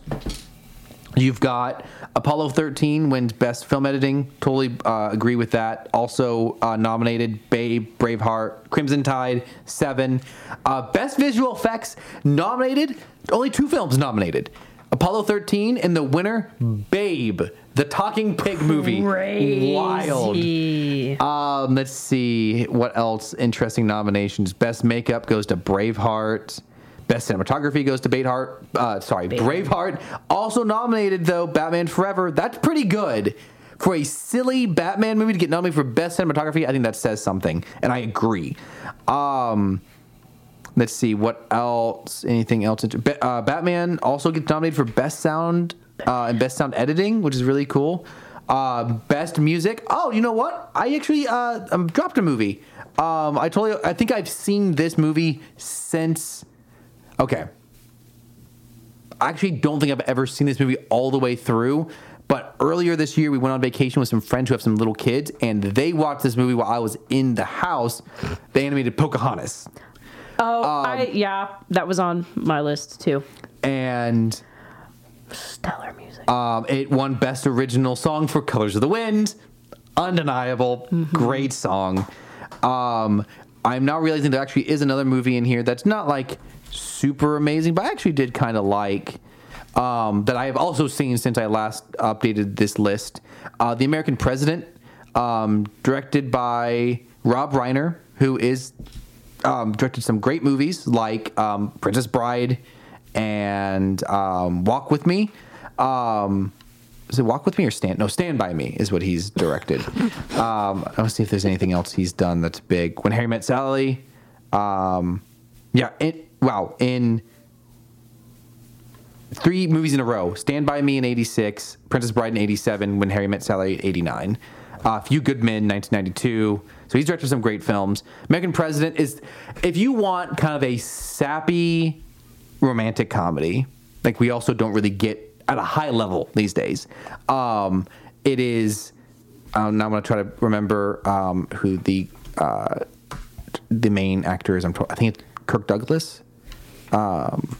[SPEAKER 1] You've got Apollo thirteen wins Best Film Editing. Totally uh, agree with that. Also uh, nominated Babe, Braveheart, Crimson Tide, Seven. Uh, Best Visual Effects nominated. Only two films nominated. Apollo thirteen and the winner, Babe, the talking pig movie.
[SPEAKER 2] Crazy.
[SPEAKER 1] Wild. Um, let's see what else. Interesting nominations. Best Makeup goes to Braveheart. Best cinematography goes to Bateheart. Uh, sorry, Braveheart. Also nominated, though, Batman Forever. That's pretty good. For a silly Batman movie to get nominated for Best Cinematography, I think that says something. And I agree. Um, let's see, what else? Anything else? Uh, Batman also gets nominated for Best Sound uh, and Best Sound Editing, which is really cool. Uh, best Music. Oh, you know what? I actually uh, um, dropped a movie. Um, I told you, I think I've seen this movie since... Okay. I actually don't think I've ever seen this movie all the way through, but earlier this year we went on vacation with some friends who have some little kids, and they watched this movie while I was in the house. They animated Pocahontas.
[SPEAKER 2] Oh, I yeah, that was on my list too.
[SPEAKER 1] And
[SPEAKER 2] Stellar music.
[SPEAKER 1] um, it won Best Original Song for Colors of the Wind. Undeniable.
[SPEAKER 2] Mm-hmm.
[SPEAKER 1] Great song. Um, I'm now realizing there actually is another movie in here that's not like super amazing, but I actually did kind of like, um, that I have also seen since I last updated this list. Uh, The American President, um, directed by Rob Reiner, who is um, directed some great movies like um, Princess Bride and um, Walk With Me. Um, is it Walk With Me or Stand? No, Stand By Me is what he's directed. um, I'll see if there's anything else he's done that's big. When Harry Met Sally. Um, yeah, it, wow. In three movies in a row. Stand By Me in eighty-six, Princess Bride in eighty-seven, When Harry Met Sally in eighty-nine. Uh, Few Good Men, nineteen ninety-two. So he's directed some great films. American President is, if you want kind of a sappy romantic comedy, like we also don't really get at a high level these days. Um, it is, um, now I'm going to try to remember um, who the uh, the main actor is. I'm t- I think it's Kirk Douglas. Um,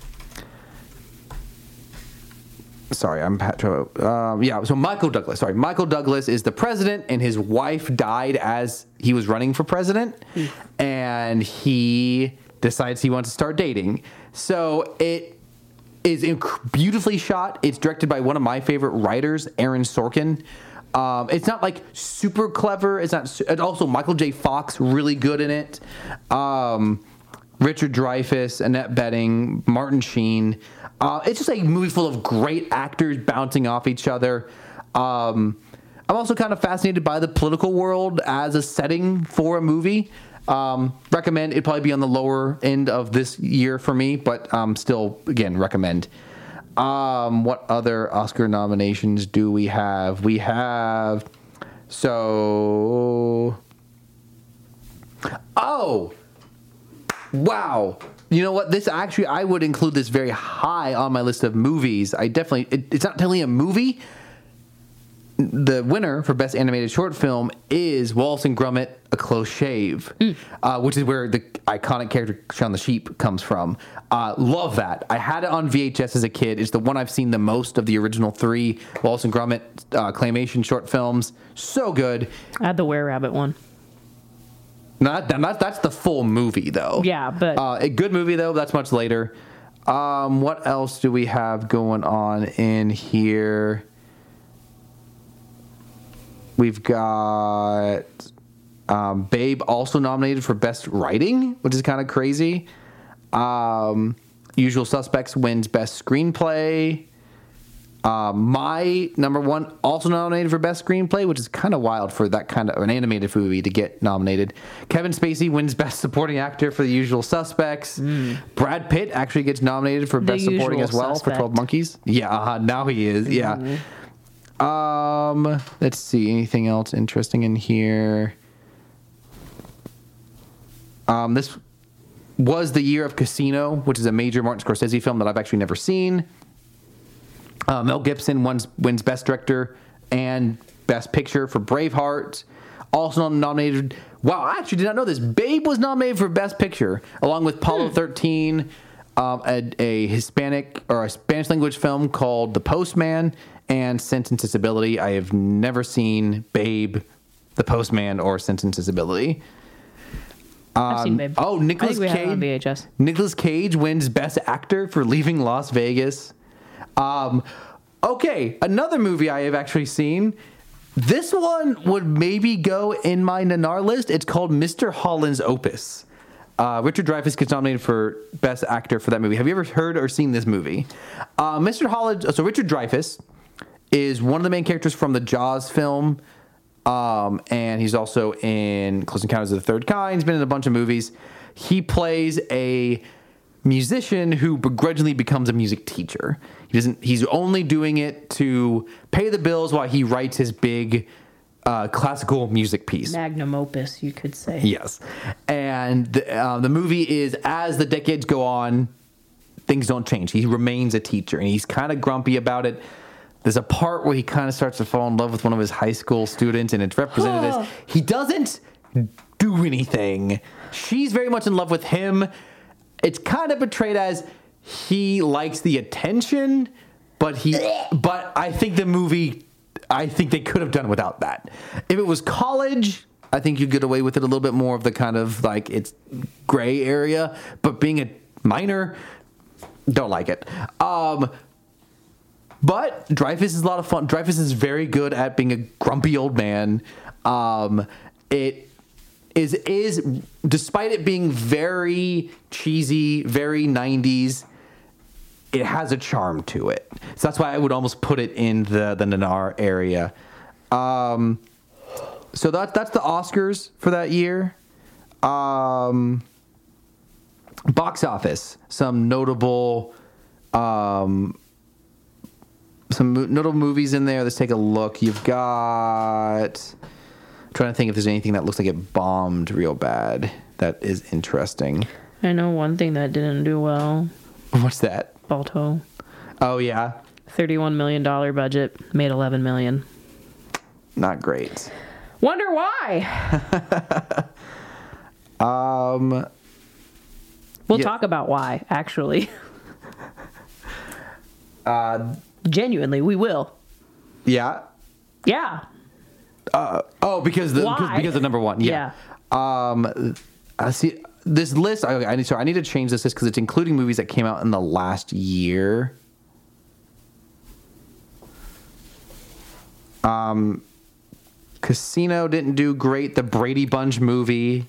[SPEAKER 1] sorry, I'm um, yeah. So Michael Douglas. Sorry, Michael Douglas is the president, and his wife died as he was running for president, mm. and he decides he wants to start dating. So it is inc- beautifully shot. It's directed by one of my favorite writers, Aaron Sorkin. Um, it's not like super clever. It's not. Su- and also Michael J. Fox, really good in it. Um, Richard Dreyfuss, Annette Bening, Martin Sheen. Uh, it's just a movie full of great actors bouncing off each other. Um, I'm also kind of fascinated by the political world as a setting for a movie. Um, recommend. It'd probably be on the lower end of this year for me, but um, still, again, recommend. Um, what other Oscar nominations do we have? We have so. Oh, wow! You know what? This actually, I would include this very high on my list of movies. I definitely. It, it's not technically a movie. The winner for Best Animated Short Film is Wallace and Gromit: A Close Shave, mm. uh, which is where the iconic character Shaun the Sheep comes from. Uh, love that. I had it on V H S as a kid. It's the one I've seen the most of the original three Wallace and Gromit uh, claymation short films. So good.
[SPEAKER 2] I had the Were Rabbit one.
[SPEAKER 1] Not, not that's the full movie though.
[SPEAKER 2] Yeah, but
[SPEAKER 1] uh, a good movie though. That's much later. Um, what else do we have going on in here? We've got um, Babe also nominated for Best Writing, which is kind of crazy. Um, Usual Suspects wins Best Screenplay. Uh, My Number One also nominated for Best Screenplay, which is kind of wild for that kind of an animated movie to get nominated. Kevin Spacey wins Best Supporting Actor for The Usual Suspects. Mm. Brad Pitt actually gets nominated for
[SPEAKER 2] the
[SPEAKER 1] Best Supporting as well
[SPEAKER 2] suspect.
[SPEAKER 1] for twelve Monkeys. Yeah, uh, now he is. Mm-hmm. Yeah. Um, let's see. Anything else interesting in here? Um, this was the year of Casino, which is a major Martin Scorsese film that I've actually never seen. Uh, Mel Gibson wins, wins Best Director and Best Picture for Braveheart. Also nominated. Wow, I actually did not know this. Babe was nominated for Best Picture, along with Apollo hmm. thirteen, um, a, a Hispanic or a Spanish language film called The Postman, and Sense and Sensibility. I have never seen Babe, The Postman, or Sense and Sensibility. Um,
[SPEAKER 2] I've seen Babe.
[SPEAKER 1] Oh, Nicolas
[SPEAKER 2] I think we
[SPEAKER 1] Cage.
[SPEAKER 2] have it on V H S.
[SPEAKER 1] Nicolas Cage wins Best Actor for Leaving Las Vegas. Um, okay, another movie I have actually seen. This one would maybe go in my Nanar list. It's called Mister Holland's Opus. Uh, Richard Dreyfuss gets nominated for Best Actor for that movie. Have you ever heard or seen this movie? Uh, Mister Holland. So Richard Dreyfuss is one of the main characters from the Jaws film, um, and he's also in Close Encounters of the Third Kind. He's been in a bunch of movies. He plays a musician who begrudgingly becomes a music teacher. He doesn't. He's only doing it to pay the bills while he writes his big uh, classical music piece.
[SPEAKER 2] Magnum opus, you could say.
[SPEAKER 1] Yes, and the, uh, the movie is as the decades go on, things don't change. He remains a teacher, and he's kind of grumpy about it. There's a part where he kind of starts to fall in love with one of his high school students, and it's represented as he doesn't do anything. She's very much in love with him. It's kind of portrayed as he likes the attention, but he, but I think the movie, I think they could have done without that. If it was college, I think you get away with it a little bit more of the kind of like it's gray area, but being a minor, don't like it. Um, But Dreyfuss is a lot of fun. Dreyfuss is very good at being a grumpy old man. Um, it is is despite it being very cheesy, very nineties, it has a charm to it. So that's why I would almost put it in the the Nanar area. Um, so that that's the Oscars for that year. Um, box office, some notable. Um, Some notable movies in there. Let's take a look. You've got... I'm trying to think if there's anything that looks like it bombed real bad that is interesting.
[SPEAKER 2] I know one thing that didn't do well.
[SPEAKER 1] What's that?
[SPEAKER 2] Balto.
[SPEAKER 1] Oh, yeah?
[SPEAKER 2] thirty-one million dollars budget. Made eleven million dollars.
[SPEAKER 1] Not great.
[SPEAKER 2] Wonder why?
[SPEAKER 1] um,
[SPEAKER 2] We'll
[SPEAKER 1] yeah.
[SPEAKER 2] talk about why, actually.
[SPEAKER 1] uh...
[SPEAKER 2] Genuinely, we will.
[SPEAKER 1] Yeah.
[SPEAKER 2] Yeah.
[SPEAKER 1] Uh, oh, because the
[SPEAKER 2] Why?
[SPEAKER 1] because, because of number one. Yeah. yeah. Um, I see this list. I, I need sorry. I need to change this list because it's including movies that came out in the last year. Um, Casino didn't do great. The Brady Bunch movie.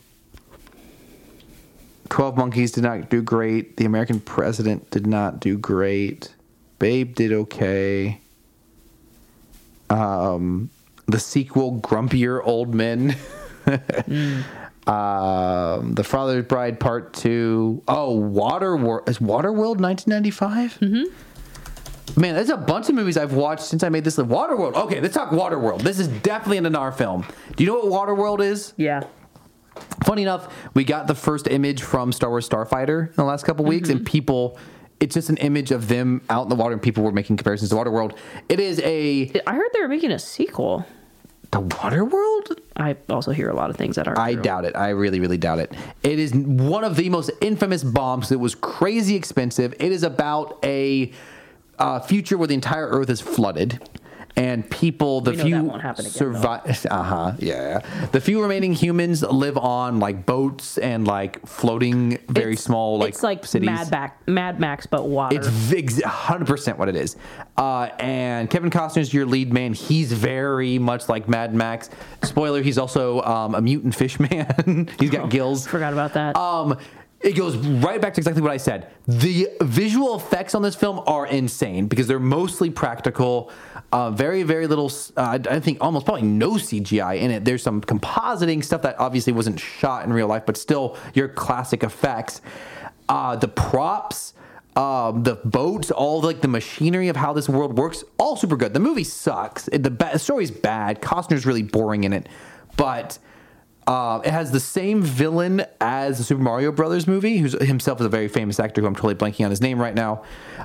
[SPEAKER 1] twelve Monkeys did not do great. The American President did not do great. Babe did okay. Um, the sequel, Grumpier Old Men. mm. um, The Father's Bride Part Two. Oh, Waterworld. Is Waterworld nineteen ninety-five? Mm-hmm. Man, there's a bunch of movies I've watched since I made this. Waterworld. Okay, let's talk Waterworld. This is definitely an Anar film. Do you know what Waterworld is?
[SPEAKER 2] Yeah.
[SPEAKER 1] Funny enough, we got the first image from Star Wars Starfighter in the last couple weeks, mm-hmm. and people, it's just an image of them out in the water, and people were making comparisons to Waterworld. It is a...
[SPEAKER 2] I heard they were making a sequel.
[SPEAKER 1] The Waterworld?
[SPEAKER 2] I also hear a lot of things that aren't
[SPEAKER 1] I
[SPEAKER 2] true.
[SPEAKER 1] doubt it. I really, really doubt it. It is one of the most infamous bombs. It was crazy expensive. It is about a uh, future where the entire Earth is flooded. And people, the
[SPEAKER 2] we know
[SPEAKER 1] few
[SPEAKER 2] that won't happen again,
[SPEAKER 1] survive. Uh huh. Yeah. The few remaining humans live on like boats and like floating, very
[SPEAKER 2] it's,
[SPEAKER 1] small like
[SPEAKER 2] it's like
[SPEAKER 1] cities.
[SPEAKER 2] Mad, Back, Mad Max, but water.
[SPEAKER 1] It's one hundred percent what it is. Uh, and Kevin Costner's your lead man. He's very much like Mad Max. Spoiler: he's also um, a mutant fish man. He's got
[SPEAKER 2] oh,
[SPEAKER 1] gills.
[SPEAKER 2] Forgot about that.
[SPEAKER 1] Um. It goes right back to exactly what I said. The visual effects on this film are insane because they're mostly practical. Uh, very, very little, uh, I think almost probably no C G I in it. There's some compositing stuff that obviously wasn't shot in real life, but still your classic effects. Uh, the props, um, the boats, all like the machinery of how this world works, all super good. The movie sucks. It, the, ba- the story's bad. Costner's really boring in it, but... Uh, it has the same villain as the Super Mario Brothers movie, who himself is a very famous actor who I'm totally blanking on his name right now.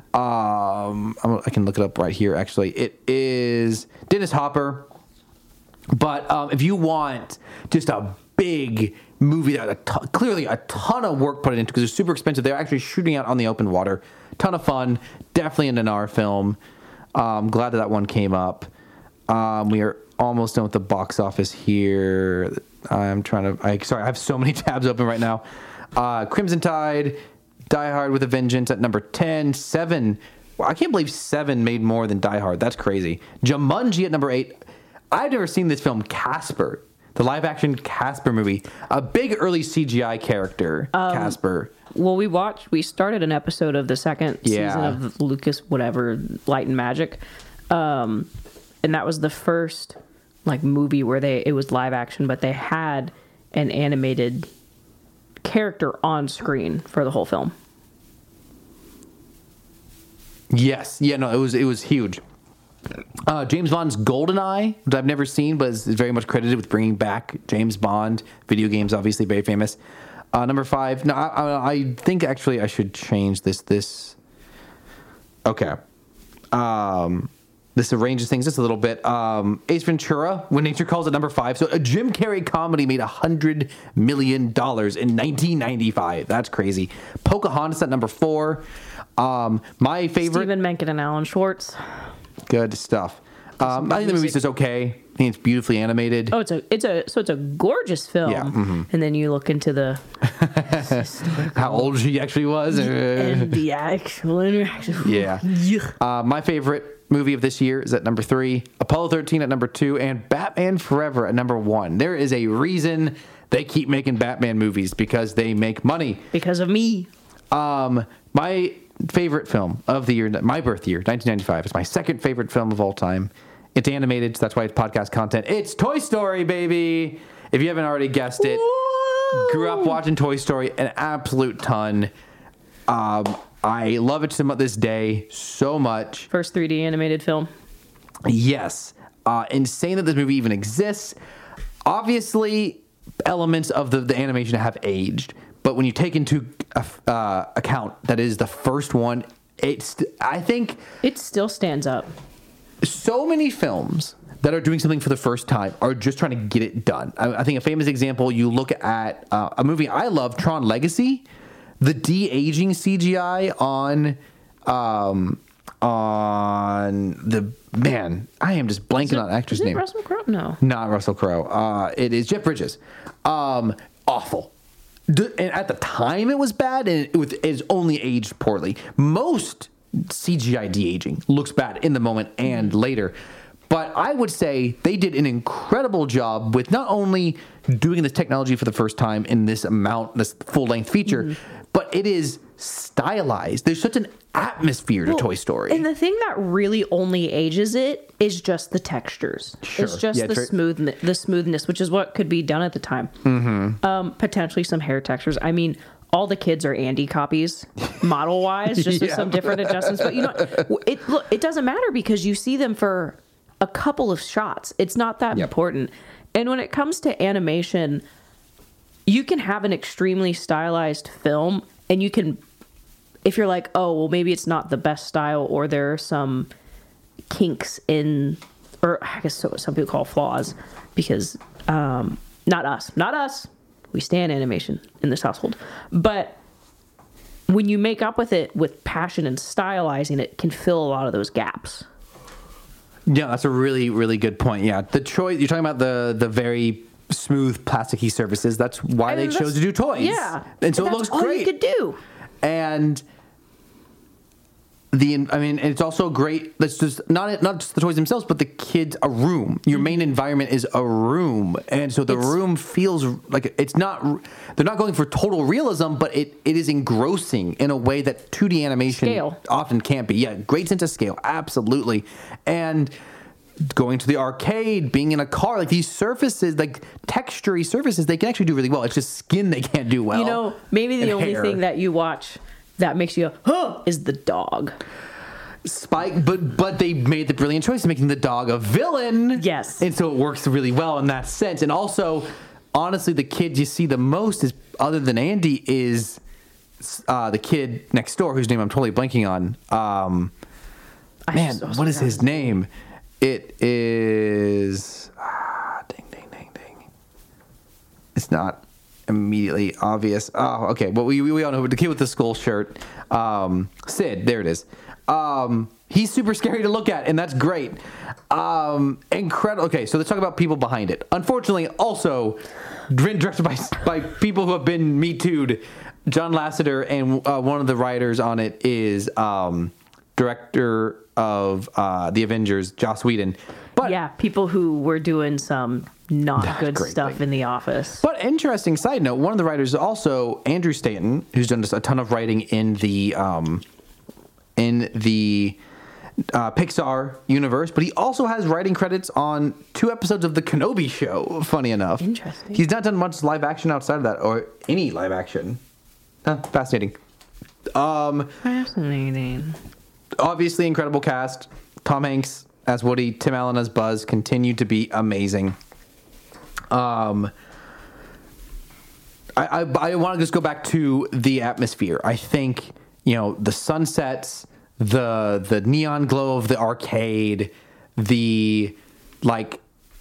[SPEAKER 1] Um, I'm, I can look it up right here, actually. It is Dennis Hopper. But um, if you want just a big movie that a t- clearly a ton of work put into because it's super expensive, they're actually shooting out on the open water. Ton of fun. Definitely an Anar film. Um, glad that that one came up. Um, we are almost done with the box office here. I'm trying to... I, sorry, I have so many tabs open right now. Uh, Crimson Tide, Die Hard with a Vengeance at number ten. Seven. Well, I can't believe Seven made more than Die Hard. That's crazy. Jumanji at number eight. I've never seen this film, Casper. The live-action Casper movie. A big early C G I character, um, Casper.
[SPEAKER 2] Well, we watched... We started an episode of the second
[SPEAKER 1] yeah.
[SPEAKER 2] season of Lucas, whatever, Light and Magic. Um, and that was the first... like movie where they it was live action, but they had an animated character on screen for the whole film.
[SPEAKER 1] Yes, yeah, no, it was it was huge. Uh, James Bond's GoldenEye, which I've never seen, but is very much credited with bringing back James Bond. Video games, obviously very famous. Uh, number five. No, I, I, I think actually I should change this. This. Okay. Um. This arranges things just a little bit. Um, Ace Ventura, When Nature Calls, at number five. So a Jim Carrey comedy made one hundred million dollars in nineteen ninety-five. That's crazy. Pocahontas at number four. Um, my favorite...
[SPEAKER 2] Stephen Menken and Alan Schwartz.
[SPEAKER 1] Good stuff. Um, I think the movie's just okay. I think it's beautifully animated.
[SPEAKER 2] Oh, it's a it's a so it's a gorgeous film.
[SPEAKER 1] Yeah, mm-hmm.
[SPEAKER 2] And then you look into the
[SPEAKER 1] how old she actually was,
[SPEAKER 2] and the actual interaction.
[SPEAKER 1] Yeah. Uh, my favorite movie of this year is at number three. Apollo thirteen at number two, and Batman Forever at number one. There is a reason they keep making Batman movies because they make money.
[SPEAKER 2] Because of me.
[SPEAKER 1] Um, my favorite film of the year, my birth year, nineteen ninety-five, is my second favorite film of all time. It's animated, so that's why it's podcast content. It's Toy Story, baby! If you haven't already guessed it, Whoa. Grew up watching Toy Story an absolute ton. Um, I love it to this day so much.
[SPEAKER 2] First three D animated film.
[SPEAKER 1] Yes. Uh, insane that this movie even exists. Obviously, elements of the, the animation have aged. But when you take into uh, account that is the first one, it's I think
[SPEAKER 2] it still stands up.
[SPEAKER 1] So many films that are doing something for the first time are just trying to get it done. I, I think a famous example, you look at uh, a movie I love, Tron Legacy. The de-aging C G I on um, on the man, I am just blanking
[SPEAKER 2] it,
[SPEAKER 1] on actor's
[SPEAKER 2] is it
[SPEAKER 1] name.
[SPEAKER 2] Russell Crowe? No,
[SPEAKER 1] not Russell Crowe. Uh, it is Jeff Bridges. Um, awful. And at the time, it was bad, and it was it's only aged poorly. Most C G I de-aging looks bad in the moment and later. But I would say they did an incredible job with not only doing this technology for the first time in this amount, this full-length feature, mm-hmm. but it is stylized. There's such an atmosphere to
[SPEAKER 2] Well,
[SPEAKER 1] Toy Story.
[SPEAKER 2] And the thing that really only ages it is just the textures.
[SPEAKER 1] Sure.
[SPEAKER 2] It's just
[SPEAKER 1] Yeah,
[SPEAKER 2] the
[SPEAKER 1] tr-
[SPEAKER 2] smooth, the smoothness, which is what could be done at the time. Mm-hmm. Um, potentially some hair textures. I mean, all the kids are Andy copies, model wise, just with
[SPEAKER 1] Yeah.
[SPEAKER 2] some different adjustments. But you know, it look, it doesn't matter because you see them for a couple of shots. It's not that
[SPEAKER 1] Yep.
[SPEAKER 2] important. And when it comes to animation, you can have an extremely stylized film, and you can, if you're like, oh, well, maybe it's not the best style, or there are some kinks in, or I guess so, some people call flaws, because um, not us, not us. We stand animation in this household. But when you make up with it with passion and stylizing, it can fill a lot of those gaps.
[SPEAKER 1] Yeah, that's a really, really good point. Yeah, the choice you're talking about the the very smooth plasticky surfaces. That's why
[SPEAKER 2] I
[SPEAKER 1] they
[SPEAKER 2] mean,
[SPEAKER 1] chose to
[SPEAKER 2] that's-
[SPEAKER 1] do toys.
[SPEAKER 2] Yeah.
[SPEAKER 1] and so
[SPEAKER 2] that's
[SPEAKER 1] it looks
[SPEAKER 2] all
[SPEAKER 1] great.
[SPEAKER 2] you could do.
[SPEAKER 1] And the I mean, it's also great. That's just not not just the toys themselves, but the kids. A room. Your main environment is a room, and so the
[SPEAKER 2] It's-
[SPEAKER 1] room feels like it's not. They're not going for total realism, but it, it is engrossing in a way that two D animation
[SPEAKER 2] Scale.
[SPEAKER 1] often can't be. Yeah, great sense of scale, absolutely, and. Going to the arcade, being in a car, like these surfaces, like textury surfaces, they can actually do really well. It's just skin they can't do well.
[SPEAKER 2] You know, maybe the
[SPEAKER 1] and
[SPEAKER 2] only
[SPEAKER 1] hair.
[SPEAKER 2] thing that you watch that makes you go, huh, is the dog.
[SPEAKER 1] Spike, but but they made the brilliant choice of making the dog a villain.
[SPEAKER 2] Yes.
[SPEAKER 1] And so it works really well in that sense. And also, honestly, the kid you see the most is, other than Andy, is uh, the kid next door, whose name I'm totally blanking on. Um,
[SPEAKER 2] I
[SPEAKER 1] man,
[SPEAKER 2] just also
[SPEAKER 1] what is
[SPEAKER 2] forgot
[SPEAKER 1] his name? It is. Ah, ding, ding, ding, ding. It's not immediately obvious. Oh, okay. Well, we, we all know the kid with the skull shirt. Um, Sid, there it is. Um, he's super scary to look at, and that's great. Um, incredible. Okay, so let's talk about people behind it. Unfortunately, also directed by by people who have been Me Too'd. John Lasseter, and uh, one of the writers on it is um, director of uh, the Avengers, Joss Whedon. But
[SPEAKER 2] Yeah, people who were doing some not good
[SPEAKER 1] great
[SPEAKER 2] stuff
[SPEAKER 1] thing.
[SPEAKER 2] in the office.
[SPEAKER 1] But interesting side note, one of the writers is also Andrew Stanton, who's done just a ton of writing in the um, in the uh, Pixar universe, but he also has writing credits on two episodes of the Kenobi show. Funny enough,
[SPEAKER 2] Interesting.
[SPEAKER 1] He's not done much live action outside of that, or any live action. Huh, fascinating. Um,
[SPEAKER 2] Fascinating.
[SPEAKER 1] obviously, incredible cast. Tom Hanks as Woody, Tim Allen as Buzz continue to be amazing. Um, I I, I want to just go back to the atmosphere. I think you know the sunsets, the the neon glow of the arcade, the like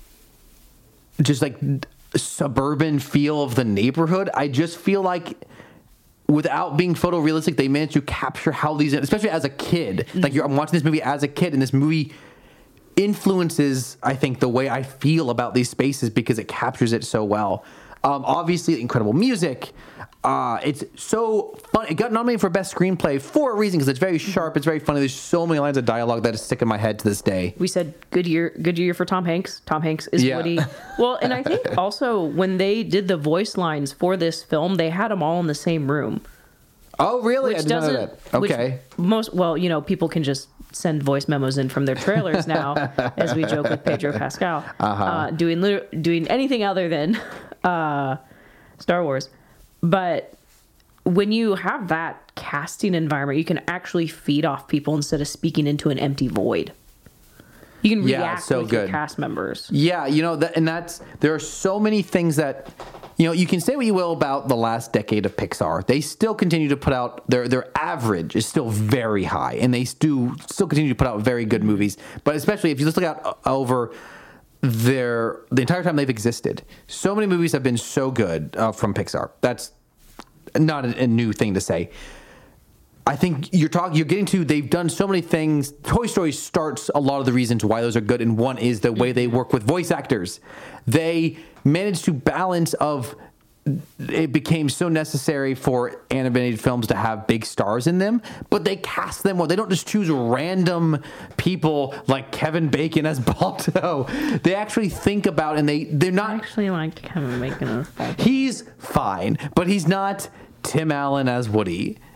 [SPEAKER 1] just like suburban feel of the neighborhood. I just feel like without being photorealistic, they managed to capture how these, especially as a kid, like you're, I'm watching this movie as a kid, and this movie influences, I think, the way I feel about these spaces because it captures it so well. Um, obviously, incredible music. Uh, it's so fun. It got nominated for Best Screenplay for a reason because it's very sharp. It's very funny. There's so many lines of dialogue that is stick in my head to this day.
[SPEAKER 2] We said good year, good year for Tom Hanks. Tom Hanks is
[SPEAKER 1] Yeah.
[SPEAKER 2] Woody. Well, and I think also when they did the voice lines for this film, they had them all in the same room.
[SPEAKER 1] Oh, really? I
[SPEAKER 2] Which
[SPEAKER 1] didn't know
[SPEAKER 2] doesn't.
[SPEAKER 1] that.
[SPEAKER 2] which
[SPEAKER 1] Okay.
[SPEAKER 2] most well, you know, people can just send voice memos in from their trailers now, as we joke with Pedro Pascal,
[SPEAKER 1] Uh-huh.
[SPEAKER 2] uh, doing lit- doing anything other than uh, Star Wars. But when you have that casting environment, you can actually feed off people instead of speaking into an empty void. You can
[SPEAKER 1] Yeah,
[SPEAKER 2] react
[SPEAKER 1] so
[SPEAKER 2] with your
[SPEAKER 1] good.
[SPEAKER 2] cast members.
[SPEAKER 1] Yeah, you know, that, and that's there are so many things that, you know, you can say what you will about the last decade of Pixar. They still continue to put out their their average is still very high, and they do still continue to put out very good movies. But especially if you just look out over their the entire time they've existed, so many movies have been so good uh, from Pixar. That's not a, a new thing to say. I think you're talking. You're getting to. They've done so many things. Toy Story starts a lot of the reasons why those are good, and one is the way they work with voice actors. They managed to balance of. It became so necessary for animated films to have big stars in them, but they cast them well. They don't just choose random people like Kevin Bacon as Balto. They actually think about, and they they're
[SPEAKER 2] I
[SPEAKER 1] not.
[SPEAKER 2] actually like Kevin Bacon as Balto.
[SPEAKER 1] He's fine, but he's not Tim Allen as Woody.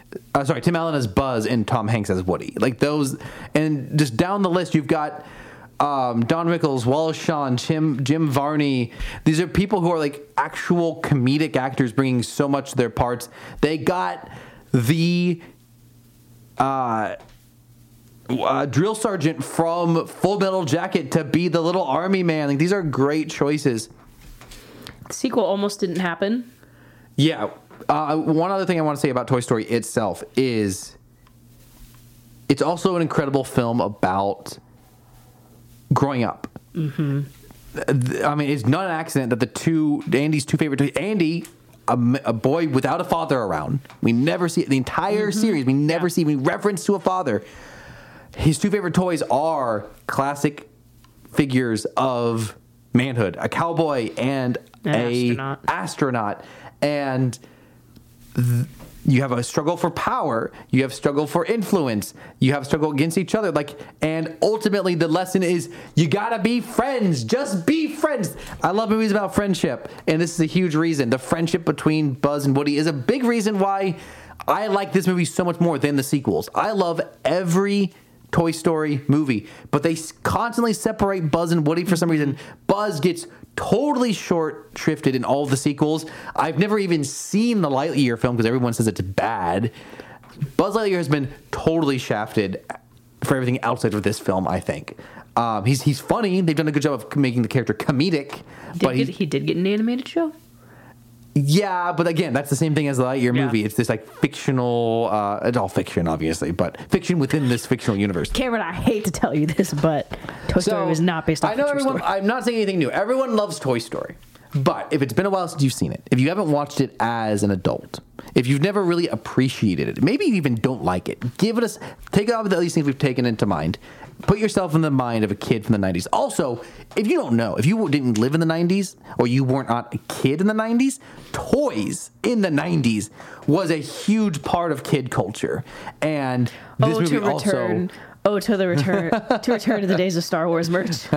[SPEAKER 1] Uh, sorry, Tim Allen as Buzz and Tom Hanks as Woody. Like those, and just down the list, you've got um, Don Rickles, Wallace Shawn, Jim Jim Varney. These are people who are like actual comedic actors, bringing so much to their parts. They got the uh, uh, drill sergeant from Full Metal Jacket to be the little army man. Like these are great choices.
[SPEAKER 2] The sequel almost didn't happen.
[SPEAKER 1] Yeah. Uh, one other thing I want to say about Toy Story itself is it's also an incredible film about growing up. Mm-hmm. I mean, it's not an accident that the two, Andy's two favorite toys, Andy, a, a boy without a father around. We never see it. The entire mm-hmm. series, we never yeah. see any reference to a father. His two favorite toys are classic figures of manhood, a cowboy and
[SPEAKER 2] An
[SPEAKER 1] a
[SPEAKER 2] astronaut.
[SPEAKER 1] astronaut. And th- you have a struggle for power, you have struggle for influence, you have struggle against each other, like, and ultimately the lesson is you gotta be friends. Just be friends. I love movies about friendship, and this is a huge reason. The friendship between Buzz and Woody is a big reason why I like this movie so much more than the sequels. I love every Toy Story movie, but they constantly separate Buzz and Woody for some reason. Buzz gets totally short shrifted in all the sequels. I've never even seen the Lightyear film because everyone says it's bad. Buzz Lightyear has been totally shafted for everything outside of this film, I think. Um, he's he's funny. They've done a good job of making the character comedic.
[SPEAKER 2] Did
[SPEAKER 1] but
[SPEAKER 2] get, he did get an animated show.
[SPEAKER 1] Yeah, but again, that's the same thing as the Lightyear
[SPEAKER 2] Yeah.
[SPEAKER 1] movie. It's this like fictional, uh, it's all fiction, obviously, but fiction within this fictional universe.
[SPEAKER 2] Cameron, I hate to tell you this, but Toy Story was not based off
[SPEAKER 1] I know
[SPEAKER 2] a true
[SPEAKER 1] everyone.
[SPEAKER 2] story.
[SPEAKER 1] I'm not saying anything new. Everyone loves Toy Story, but if it's been a while since you've seen it, if you haven't watched it as an adult, if you've never really appreciated it, maybe you even don't like it, give it a take it off of these things we've taken into mind. Put yourself in the mind of a kid from the nineties. Also, if you don't know, if you didn't live in the nineties or you weren't not a kid in the nineties, toys in the nineties was a huge part of kid culture. And this
[SPEAKER 2] oh,
[SPEAKER 1] movie
[SPEAKER 2] to return.
[SPEAKER 1] also.
[SPEAKER 2] Oh, to the return to return to the days of Star Wars merch.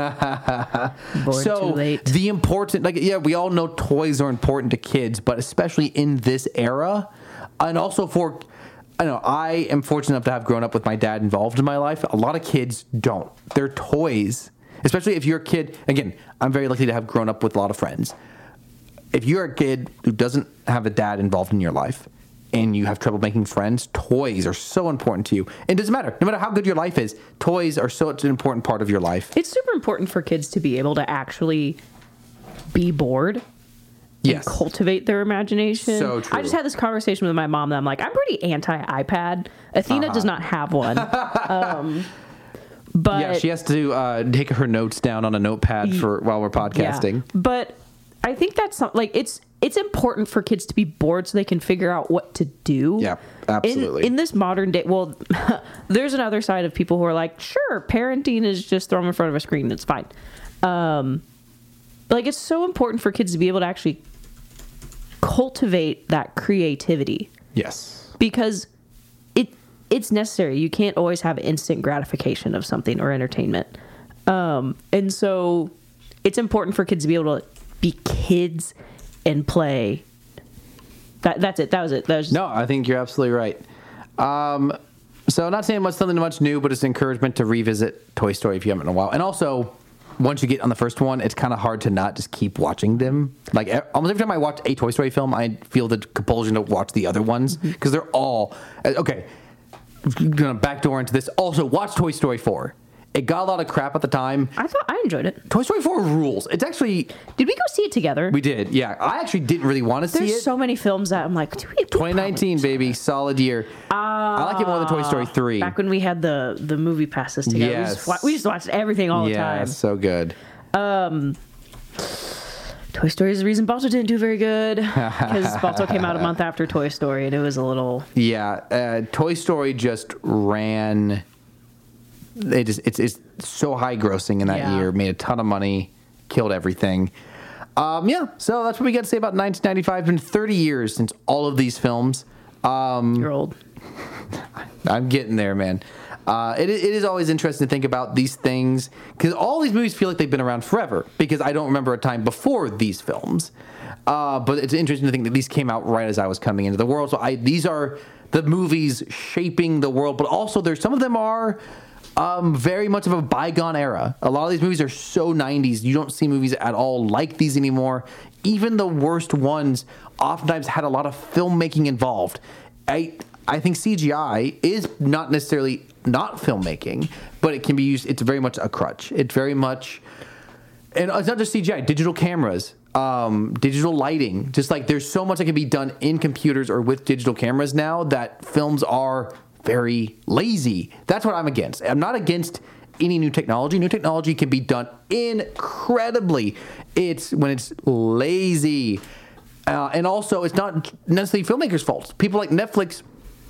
[SPEAKER 2] Born
[SPEAKER 1] so
[SPEAKER 2] too late.
[SPEAKER 1] the important, like, yeah, we all know toys are important to kids, but especially in this era, and also for, I know I am fortunate enough to have grown up with my dad involved in my life. A lot of kids don't. Their toys, especially if you're a kid. Again, I'm very lucky to have grown up with a lot of friends. If you're a kid who doesn't have a dad involved in your life, and you have trouble making friends, toys are so important to you. And it doesn't matter. No matter how good your life is, toys are such an important part of your life.
[SPEAKER 2] It's super important for kids to be able to actually be bored.
[SPEAKER 1] Yes.
[SPEAKER 2] And cultivate their imagination.
[SPEAKER 1] So true.
[SPEAKER 2] I just had this conversation with my mom that I'm like, I'm pretty anti-iPad. Athena
[SPEAKER 1] Uh-huh.
[SPEAKER 2] does not have one. um, but
[SPEAKER 1] Yeah, she has to uh, take her notes down on a notepad for while we're podcasting.
[SPEAKER 2] Yeah. But I think that's not, like, it's it's important for kids to be bored so they can figure out what to do.
[SPEAKER 1] Yeah, absolutely.
[SPEAKER 2] In, in this modern day, well, there's another side of people who are like, sure, parenting is just throw them in front of a screen. It's fine. Um, but like, it's so important for kids to be able to actually cultivate that creativity.
[SPEAKER 1] Yes.
[SPEAKER 2] Because it it's necessary. You can't always have instant gratification of something or entertainment. Um, and so it's important for kids to be able to be kids and play. That that's it. That was it. That was just,
[SPEAKER 1] No, I think you're absolutely right. Um, so not saying much something much new, but it's an encouragement to revisit Toy Story if you haven't in a while. And also, once you get on the first one, it's kind of hard to not just keep watching them. Like e- almost every time I watch a Toy Story film, I feel the compulsion to watch the other ones because they're all uh, okay. Gonna backdoor into this. Also, watch Toy Story four. It got a lot of crap at the time.
[SPEAKER 2] I thought I enjoyed it.
[SPEAKER 1] Toy Story four rules. It's actually
[SPEAKER 2] Did we go see it together?
[SPEAKER 1] we did. Yeah, I actually didn't really want to see
[SPEAKER 2] There's
[SPEAKER 1] it.
[SPEAKER 2] so many films that I'm like, do we, we
[SPEAKER 1] twenty nineteen,
[SPEAKER 2] probably-
[SPEAKER 1] baby, solid year. I like it more than Toy Story three.
[SPEAKER 2] Back when we had the the movie passes together, we,
[SPEAKER 1] Yes.
[SPEAKER 2] just wa- we just watched everything all the
[SPEAKER 1] yeah,
[SPEAKER 2] time.
[SPEAKER 1] so good.
[SPEAKER 2] Toy Story is the reason Balto didn't do very good because Balto came out a month after Toy Story, and it was a little.
[SPEAKER 1] Yeah, uh, Toy Story just ran. It just it's it's so high grossing in that
[SPEAKER 2] Yeah.
[SPEAKER 1] year, made a ton of money, killed everything. Um, yeah, so that's what we got to say about nineteen ninety-five. It's been thirty years since all of these films. Um,
[SPEAKER 2] You're old.
[SPEAKER 1] I'm getting there, man. Uh, it, it is always interesting to think about these things because all these movies feel like they've been around forever because I don't remember a time before these films. Uh, but it's interesting to think that these came out right as I was coming into the world. So I, these are the movies shaping the world, but also there's some of them are um, very much of a bygone era. A lot of these movies are so nineties. You don't see movies at all like these anymore. Even the worst ones oftentimes had a lot of filmmaking involved. I I think C G I is not necessarily not filmmaking, but it can be used. It's very much a crutch. It's very much, and it's not just C G I. Digital cameras, um, digital lighting. Just like there's so much that can be done in computers or with digital cameras now that films are very lazy. That's what I'm against. I'm not against any new technology. New technology can be done incredibly. It's when it's lazy. Uh, and also, it's not necessarily filmmakers' fault. People like Netflix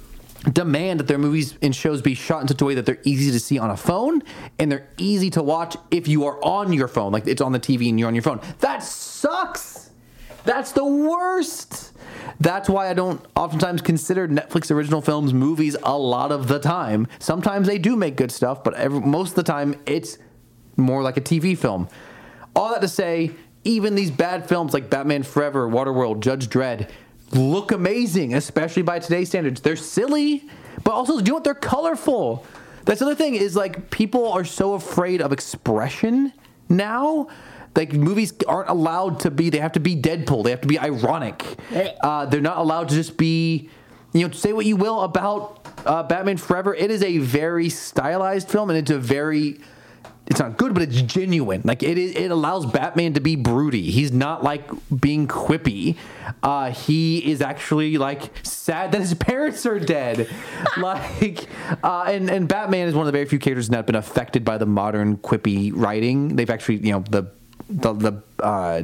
[SPEAKER 1] demand that their movies and shows be shot in such a way that they're easy to see on a phone and they're easy to watch if you are on your phone, like it's on the T V and you're on your phone. That sucks. That's the worst. That's why I don't oftentimes consider Netflix original films movies a lot of the time. Sometimes they do make good stuff, but every, most of the time it's more like a T V film. All that to say, even these bad films like Batman Forever, Waterworld, Judge Dredd look amazing, especially by today's standards. They're silly, but also, you know what? They're colorful. That's the other thing is like people are so afraid of expression now. Like movies aren't allowed to be, they have to be Deadpool. They have to be ironic. Uh, they're not allowed to just be, you know, say what you will about uh, Batman Forever. It is a very stylized film and it's a very, it's not good, but it's genuine. Like it is, it allows Batman to be broody. He's not like being quippy. Uh, he is actually like sad that his parents are dead. like, uh, and and Batman is one of the very few characters that have been affected by the modern quippy writing. They've actually, you know, the the the. Uh,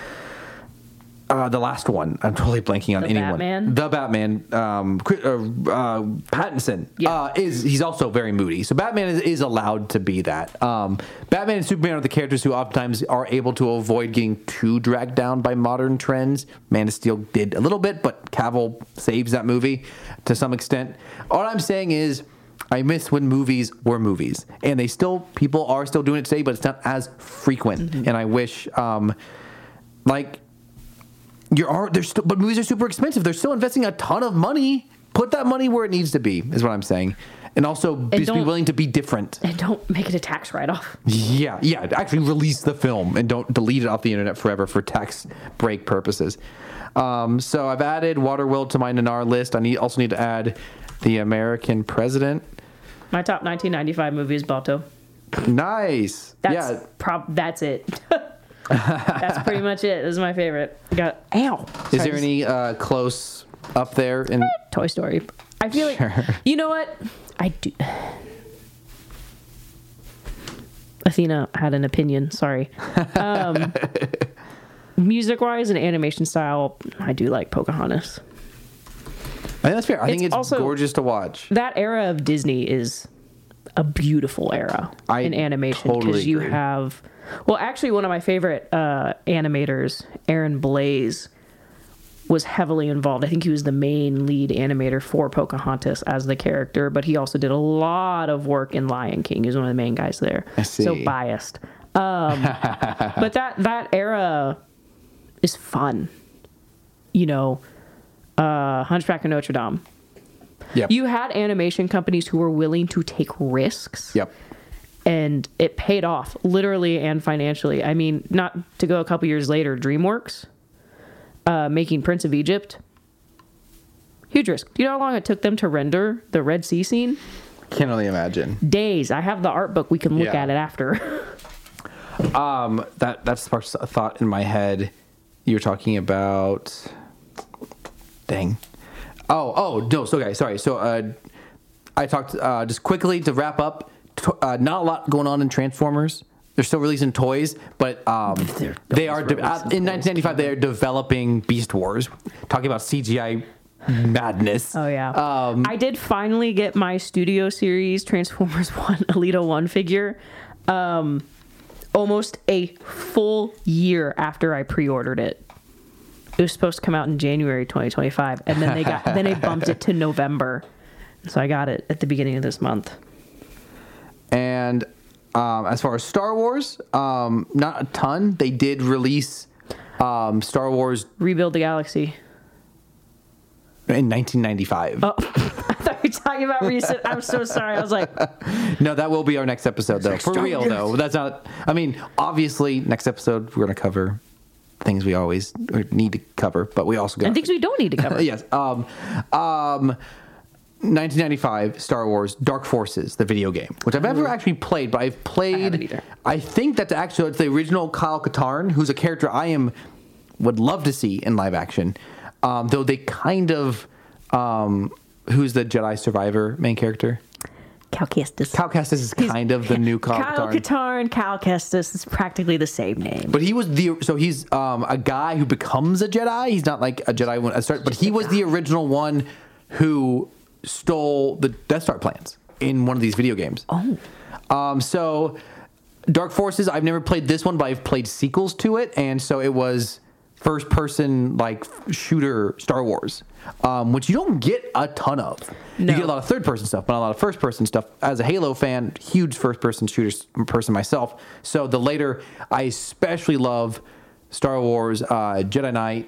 [SPEAKER 1] Uh, the last one, I'm totally blanking on
[SPEAKER 2] The
[SPEAKER 1] anyone.
[SPEAKER 2] Batman?
[SPEAKER 1] The Batman, um, Chri- uh, uh, Pattinson,
[SPEAKER 2] Yeah.
[SPEAKER 1] uh, is he's also very moody. So Batman is, is allowed to be that. Um, Batman and Superman are the characters who oftentimes are able to avoid getting too dragged down by modern trends. Man of Steel did a little bit, but Cavill saves that movie to some extent. All I'm saying is, I miss when movies were movies, and they still people are still doing it today, but it's not as frequent. Mm-hmm. And I wish, um, like. Your art, they're still, but movies are super expensive. They're still investing a ton of money. Put that money where it needs to be, is what I'm saying. And also, and just be willing to be different.
[SPEAKER 2] And don't make it a tax write-off.
[SPEAKER 1] Yeah, yeah. Actually release the film and don't delete it off the internet forever for tax break purposes. Um, so I've added Waterworld to my Nanar list. I need also need to add The American President.
[SPEAKER 2] My top nineteen ninety-five movie is Balto.
[SPEAKER 1] Nice.
[SPEAKER 2] That's
[SPEAKER 1] yeah.
[SPEAKER 2] prob- That's it. That's pretty much it. This is my favorite. I got ow.
[SPEAKER 1] Is
[SPEAKER 2] Sorry,
[SPEAKER 1] there any uh, close up there in
[SPEAKER 2] Toy Story? I feel
[SPEAKER 1] Sure.
[SPEAKER 2] like you know what I do. Athena had an opinion. Sorry. Um, music wise and animation style, I do like Pocahontas.
[SPEAKER 1] I think that's fair. I
[SPEAKER 2] It's
[SPEAKER 1] think it's
[SPEAKER 2] also-
[SPEAKER 1] gorgeous to watch.
[SPEAKER 2] That era of Disney is a beautiful era
[SPEAKER 1] I
[SPEAKER 2] in animation because
[SPEAKER 1] totally
[SPEAKER 2] you
[SPEAKER 1] agree.
[SPEAKER 2] have, well, actually, one of my favorite uh, animators, Aaron Blaise, was heavily involved. I think he was the main lead animator for Pocahontas as the character, but he also did a lot of work in Lion King. He was one of the main guys there.
[SPEAKER 1] I see.
[SPEAKER 2] So biased. Um, but that that era is fun. You know, uh, Hunchback of Notre Dame.
[SPEAKER 1] Yep.
[SPEAKER 2] You had animation companies who were willing to take risks.
[SPEAKER 1] Yep.
[SPEAKER 2] And it paid off, literally and financially. I mean, not to go a couple years later, DreamWorks, uh, making Prince of Egypt. Huge risk. Do you know how long it took them to render the Red Sea scene?
[SPEAKER 1] Can't really imagine.
[SPEAKER 2] Days. I have the art book. We can look
[SPEAKER 1] Yeah.
[SPEAKER 2] at it after.
[SPEAKER 1] Um, that that sparks a thought in my head. You were talking about. Dang. Oh, oh no. So, okay, sorry. So, uh, I talked uh, just quickly to wrap up. To, uh, not a lot going on in Transformers. They're still releasing toys, but um,
[SPEAKER 2] They're
[SPEAKER 1] they
[SPEAKER 2] always
[SPEAKER 1] are de- uh,
[SPEAKER 2] releasing
[SPEAKER 1] in
[SPEAKER 2] toys,
[SPEAKER 1] nineteen ninety-five. They are developing Beast Wars. Talking about C G I madness.
[SPEAKER 2] Oh, yeah.
[SPEAKER 1] Um,
[SPEAKER 2] I did finally get my Studio Series Transformers one Alita one figure. Um, almost a full year after I pre-ordered it. It was supposed to come out in January twenty twenty-five, and then they got then they bumped it to November. So I got it at the beginning of this month.
[SPEAKER 1] And um, as far as Star Wars, um, not a ton. They did release um, Star Wars
[SPEAKER 2] Rebuild the Galaxy.
[SPEAKER 1] in nineteen ninety-five.
[SPEAKER 2] Oh, I thought you were talking about recent. I'm so sorry. I was like,
[SPEAKER 1] No, that will be our next episode, though. For real, though. That's not. I mean, obviously, next episode we're going to cover things we always need to cover, but we also got
[SPEAKER 2] and things we don't need to cover.
[SPEAKER 1] yes. Um, um, nineteen ninety-five Star Wars Dark Forces, the video game, which I've never actually played, but I've played. I
[SPEAKER 2] haven't either.
[SPEAKER 1] I think that's actually it's the original Kyle Katarn, who's a character I am would love to see in live action. Um, though they kind of, um, who's the Jedi Survivor main character?
[SPEAKER 2] Cal Kestis.
[SPEAKER 1] Cal Kestis is kind of the new Kyle
[SPEAKER 2] Kyle
[SPEAKER 1] Katarn.
[SPEAKER 2] Katarn, Cal Kestis. It's practically the same name.
[SPEAKER 1] But he was the so he's um, a guy who becomes a Jedi. He's not like a Jedi when I start, but he was the original one who stole the Death Star plans in one of these video games.
[SPEAKER 2] Oh.
[SPEAKER 1] Um, so Dark Forces, I've never played this one, but I've played sequels to it, and so it was first person like shooter Star Wars, um, which you don't get a ton of.
[SPEAKER 2] No.
[SPEAKER 1] You get a lot of third person stuff, but not a lot of first person stuff. As a Halo fan, huge first person shooter person myself. So the later, I especially love Star Wars uh, Jedi Knight.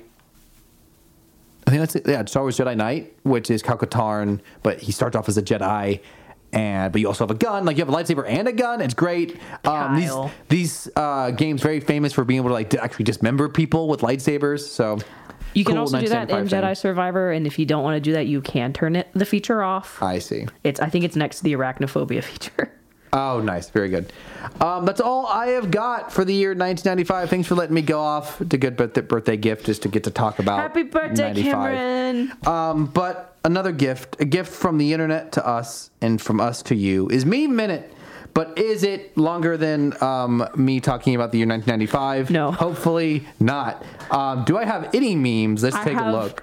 [SPEAKER 1] I think that's it. Yeah, Star Wars Jedi Knight, which is Kyle Katarn, but he starts off as a Jedi. And but you also have a gun, like you have a lightsaber and a gun. It's great. Um, these
[SPEAKER 2] Kyle.
[SPEAKER 1] these uh, games very famous for being able to like to actually dismember people with lightsabers. So
[SPEAKER 2] You can
[SPEAKER 1] cool
[SPEAKER 2] also do that in
[SPEAKER 1] nineteen ninety-five
[SPEAKER 2] Jedi Survivor, and if you don't want to do that, you can turn it the feature off.
[SPEAKER 1] thing. I see.
[SPEAKER 2] It's I think it's next to the arachnophobia feature.
[SPEAKER 1] Oh, nice, very good. Um, that's all I have got for the year nineteen ninety-five. Thanks for letting me go off. It's a good birthday, birthday gift just to get to talk about.
[SPEAKER 2] Happy birthday,
[SPEAKER 1] ninety-five.
[SPEAKER 2] Cameron!
[SPEAKER 1] Um, but another gift, a gift from the internet to us and from us to you is Meme Minute. But is it longer than um, me talking about the year nineteen ninety-five?
[SPEAKER 2] No.
[SPEAKER 1] Hopefully not. Um, do I have any memes? Let's
[SPEAKER 2] I
[SPEAKER 1] take a
[SPEAKER 2] have-
[SPEAKER 1] look.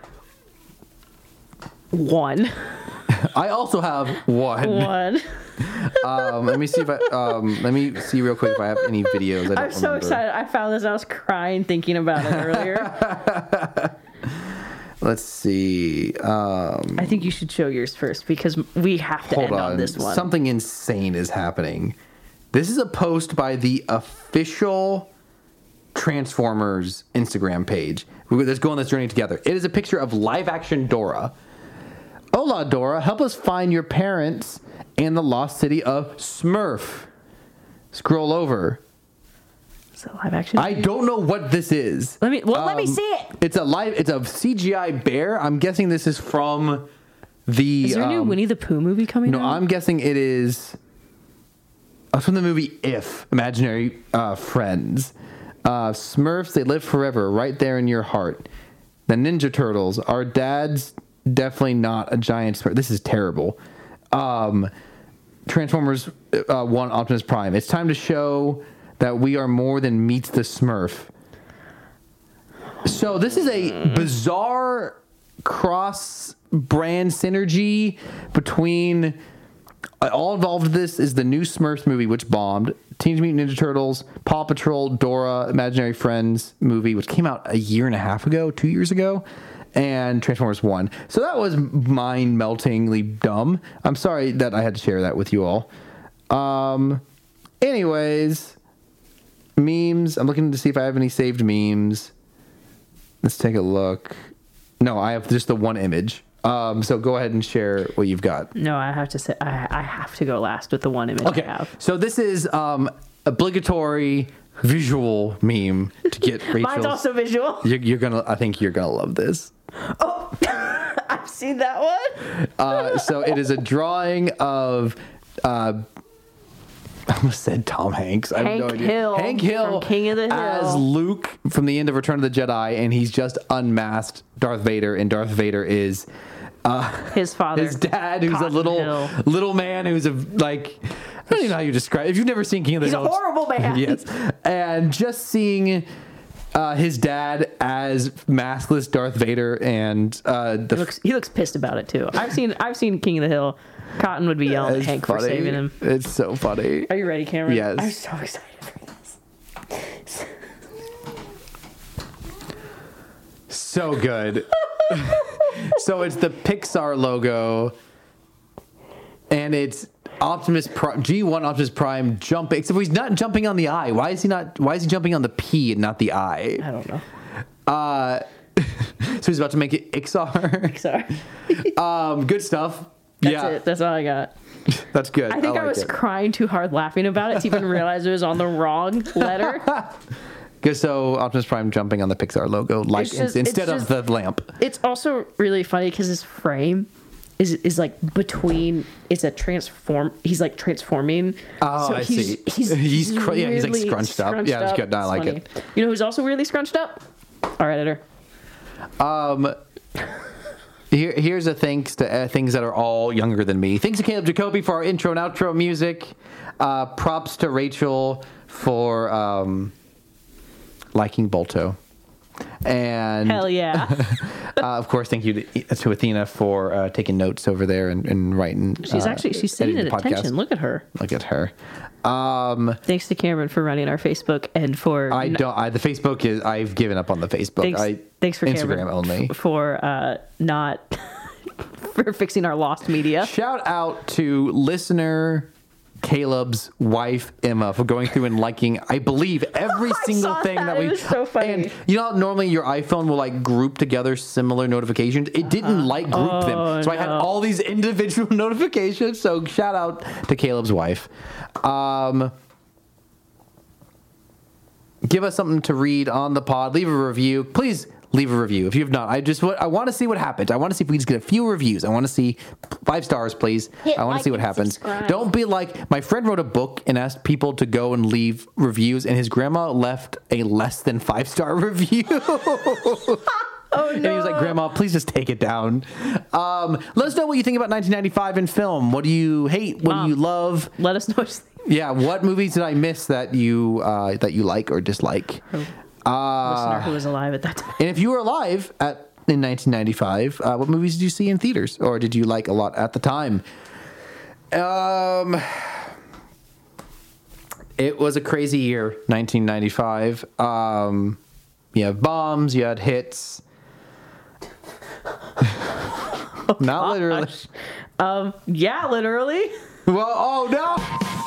[SPEAKER 2] One.
[SPEAKER 1] I also have one.
[SPEAKER 2] One.
[SPEAKER 1] Um, let me see if I um, let me see real quick if I have any videos. I don't
[SPEAKER 2] I'm so
[SPEAKER 1] remember.
[SPEAKER 2] excited. I found this and I was crying thinking about it earlier.
[SPEAKER 1] Let's see. Um,
[SPEAKER 2] I think you should show yours first because we have to
[SPEAKER 1] hold
[SPEAKER 2] end
[SPEAKER 1] on.
[SPEAKER 2] on this one.
[SPEAKER 1] Something insane is happening. This is a post by the official Transformers Instagram page. We're- Let's go on this journey together. It is a picture of live action Dora. Hola, Dora. Help us find your parents in the lost city of Smurf. Scroll over.
[SPEAKER 2] Is it live action?
[SPEAKER 1] I don't know what this is.
[SPEAKER 2] Let me- well, let me
[SPEAKER 1] Um,
[SPEAKER 2] see it.
[SPEAKER 1] It's a live. It's a C G I bear. I'm guessing this is from the.
[SPEAKER 2] Is there a new
[SPEAKER 1] um,
[SPEAKER 2] Winnie the Pooh movie coming
[SPEAKER 1] No,
[SPEAKER 2] out?
[SPEAKER 1] I'm guessing it is. Uh, from the movie If Imaginary uh, Friends. Uh, Smurfs, they live forever, right there in your heart. The Ninja Turtles. Our dad's definitely not a giant Smurf. This is terrible. Um, Transformers uh, One Optimus Prime. It's time to show that we are more than meets the Smurf. So this is a bizarre cross brand synergy between uh, all involved. This is the new Smurfs movie, which bombed. Teenage Mutant Ninja Turtles, Paw Patrol, Dora, Imaginary Friends movie, which came out a year and a half ago, two years ago, and Transformers One. So that was mind-meltingly dumb. I'm sorry that I had to share that with you all. Um, anyways, memes. I'm looking to see if I have any saved memes. Let's take a look. No, I have just the one image. Um, so go ahead and share what you've got.
[SPEAKER 2] No, I have to say I, I have to go last with the one image
[SPEAKER 1] Okay,
[SPEAKER 2] I have.
[SPEAKER 1] so this is um, obligatory visual meme to get Rachel's.
[SPEAKER 2] Mine's also visual.
[SPEAKER 1] You're, you're gonna. I think you're gonna love this.
[SPEAKER 2] I've seen that one.
[SPEAKER 1] Uh, so it is a drawing of. Uh, I almost said Tom Hanks. I have
[SPEAKER 2] Hank
[SPEAKER 1] no idea.
[SPEAKER 2] Hill
[SPEAKER 1] Hank Hill
[SPEAKER 2] from King of the Hill.
[SPEAKER 1] as Luke from the end of Return of the Jedi, and he's just unmasked Darth Vader, and Darth Vader is
[SPEAKER 2] His father.
[SPEAKER 1] his dad, who's
[SPEAKER 2] Cotton
[SPEAKER 1] a little
[SPEAKER 2] Hill.
[SPEAKER 1] little man who's a like. I don't even know how you describe. If you've never seen King of the
[SPEAKER 2] He's a
[SPEAKER 1] Hill, it's-
[SPEAKER 2] horrible man.
[SPEAKER 1] Yes, and just seeing. Uh, his dad as maskless Darth Vader, and uh, the
[SPEAKER 2] He looks, he looks pissed about it too. I've seen I've seen King of the Hill. Cotton would be yelling at
[SPEAKER 1] it's
[SPEAKER 2] Hank
[SPEAKER 1] funny.
[SPEAKER 2] for saving him.
[SPEAKER 1] It's so funny.
[SPEAKER 2] Are you ready, Cameron?
[SPEAKER 1] Yes.
[SPEAKER 2] I'm so excited for this.
[SPEAKER 1] So good. So it's the Pixar logo, and it's Optimus Prime, G one Optimus Prime jumping. Except for he's not jumping on the eye. Why is he not? Why is he jumping on the P and not the I?
[SPEAKER 2] I don't know.
[SPEAKER 1] Uh, so he's about to make it Ixar.
[SPEAKER 2] Sorry.
[SPEAKER 1] um, good stuff.
[SPEAKER 2] That's
[SPEAKER 1] yeah,
[SPEAKER 2] it. That's all I got.
[SPEAKER 1] that's good.
[SPEAKER 2] I think I,
[SPEAKER 1] like
[SPEAKER 2] was
[SPEAKER 1] it.
[SPEAKER 2] crying too hard laughing about it to even realize it was on the wrong letter.
[SPEAKER 1] Good. So Optimus Prime jumping on the Pixar logo, like
[SPEAKER 2] It's just-
[SPEAKER 1] in-
[SPEAKER 2] it's
[SPEAKER 1] instead
[SPEAKER 2] just-
[SPEAKER 1] of the lamp.
[SPEAKER 2] It's also really funny because his frame is is like between. It's a transform. He's like transforming.
[SPEAKER 1] Oh, I
[SPEAKER 2] he's,
[SPEAKER 1] see.
[SPEAKER 2] He's,
[SPEAKER 1] He's cr- yeah, he's, like,
[SPEAKER 2] weirdly
[SPEAKER 1] scrunched up. Yeah, it's good. No, I
[SPEAKER 2] It's
[SPEAKER 1] like
[SPEAKER 2] funny.
[SPEAKER 1] it.
[SPEAKER 2] You know who's also weirdly scrunched up? Our editor.
[SPEAKER 1] Um, here, here's a thanks to uh, things that are all younger than me. Thanks to Caleb Jacoby for our intro and outro music. Uh, props to Rachel for um, liking Bolto. And
[SPEAKER 2] Hell yeah.
[SPEAKER 1] uh, of course, thank you to, to Athena for uh, taking notes over there and, and writing.
[SPEAKER 2] She's
[SPEAKER 1] uh,
[SPEAKER 2] actually she's sitting
[SPEAKER 1] editing
[SPEAKER 2] at
[SPEAKER 1] the podcast.
[SPEAKER 2] attention. Look at her.
[SPEAKER 1] Look at her. Um,
[SPEAKER 2] Thanks to Cameron for running our Facebook and for
[SPEAKER 1] I don't. I, the Facebook is. I've given up on the Facebook.
[SPEAKER 2] Thanks,
[SPEAKER 1] I,
[SPEAKER 2] thanks for
[SPEAKER 1] Instagram
[SPEAKER 2] Cameron
[SPEAKER 1] only.
[SPEAKER 2] f- for uh, not for fixing our lost media.
[SPEAKER 1] Shout out to listener Caleb's wife Emma for going through and liking, I believe, every
[SPEAKER 2] I
[SPEAKER 1] single
[SPEAKER 2] saw
[SPEAKER 1] thing
[SPEAKER 2] that.
[SPEAKER 1] that,
[SPEAKER 2] It
[SPEAKER 1] we.
[SPEAKER 2] was so funny.
[SPEAKER 1] And you know, how normally your iPhone will like group together similar notifications. It didn't like group
[SPEAKER 2] Oh,
[SPEAKER 1] them, so I had
[SPEAKER 2] no.
[SPEAKER 1] all these individual notifications. So shout out to Caleb's wife. Um, give us something to read on the pod. Leave a review, please. Leave a review if you have not. I just I want to see what happens. I want to see if we just get a few reviews. I want to see five stars, please.
[SPEAKER 2] Hit
[SPEAKER 1] I want to
[SPEAKER 2] like
[SPEAKER 1] see what
[SPEAKER 2] and
[SPEAKER 1] happens.
[SPEAKER 2] subscribe.
[SPEAKER 1] Don't be like my friend wrote a book and asked people to go and leave reviews, and his grandma left a less than five star review.
[SPEAKER 2] Oh no!
[SPEAKER 1] And he was like, "Grandma, please just take it down." Um, let us know what you think about nineteen ninety-five in film. What do you hate? What
[SPEAKER 2] Mom.
[SPEAKER 1] do you love?
[SPEAKER 2] Let us know. What you think.
[SPEAKER 1] Yeah, what movies did I miss that you uh, that you like or dislike?
[SPEAKER 2] Listener who was alive at that time.
[SPEAKER 1] And if you were alive at in nineteen ninety-five, uh, what movies did you see in theaters, or did you like a lot at the time? Um, it was a crazy year, nineteen ninety-five. Um, you had bombs, you had hits. Not literally.
[SPEAKER 2] Um. Yeah. Literally.
[SPEAKER 1] Well, oh no.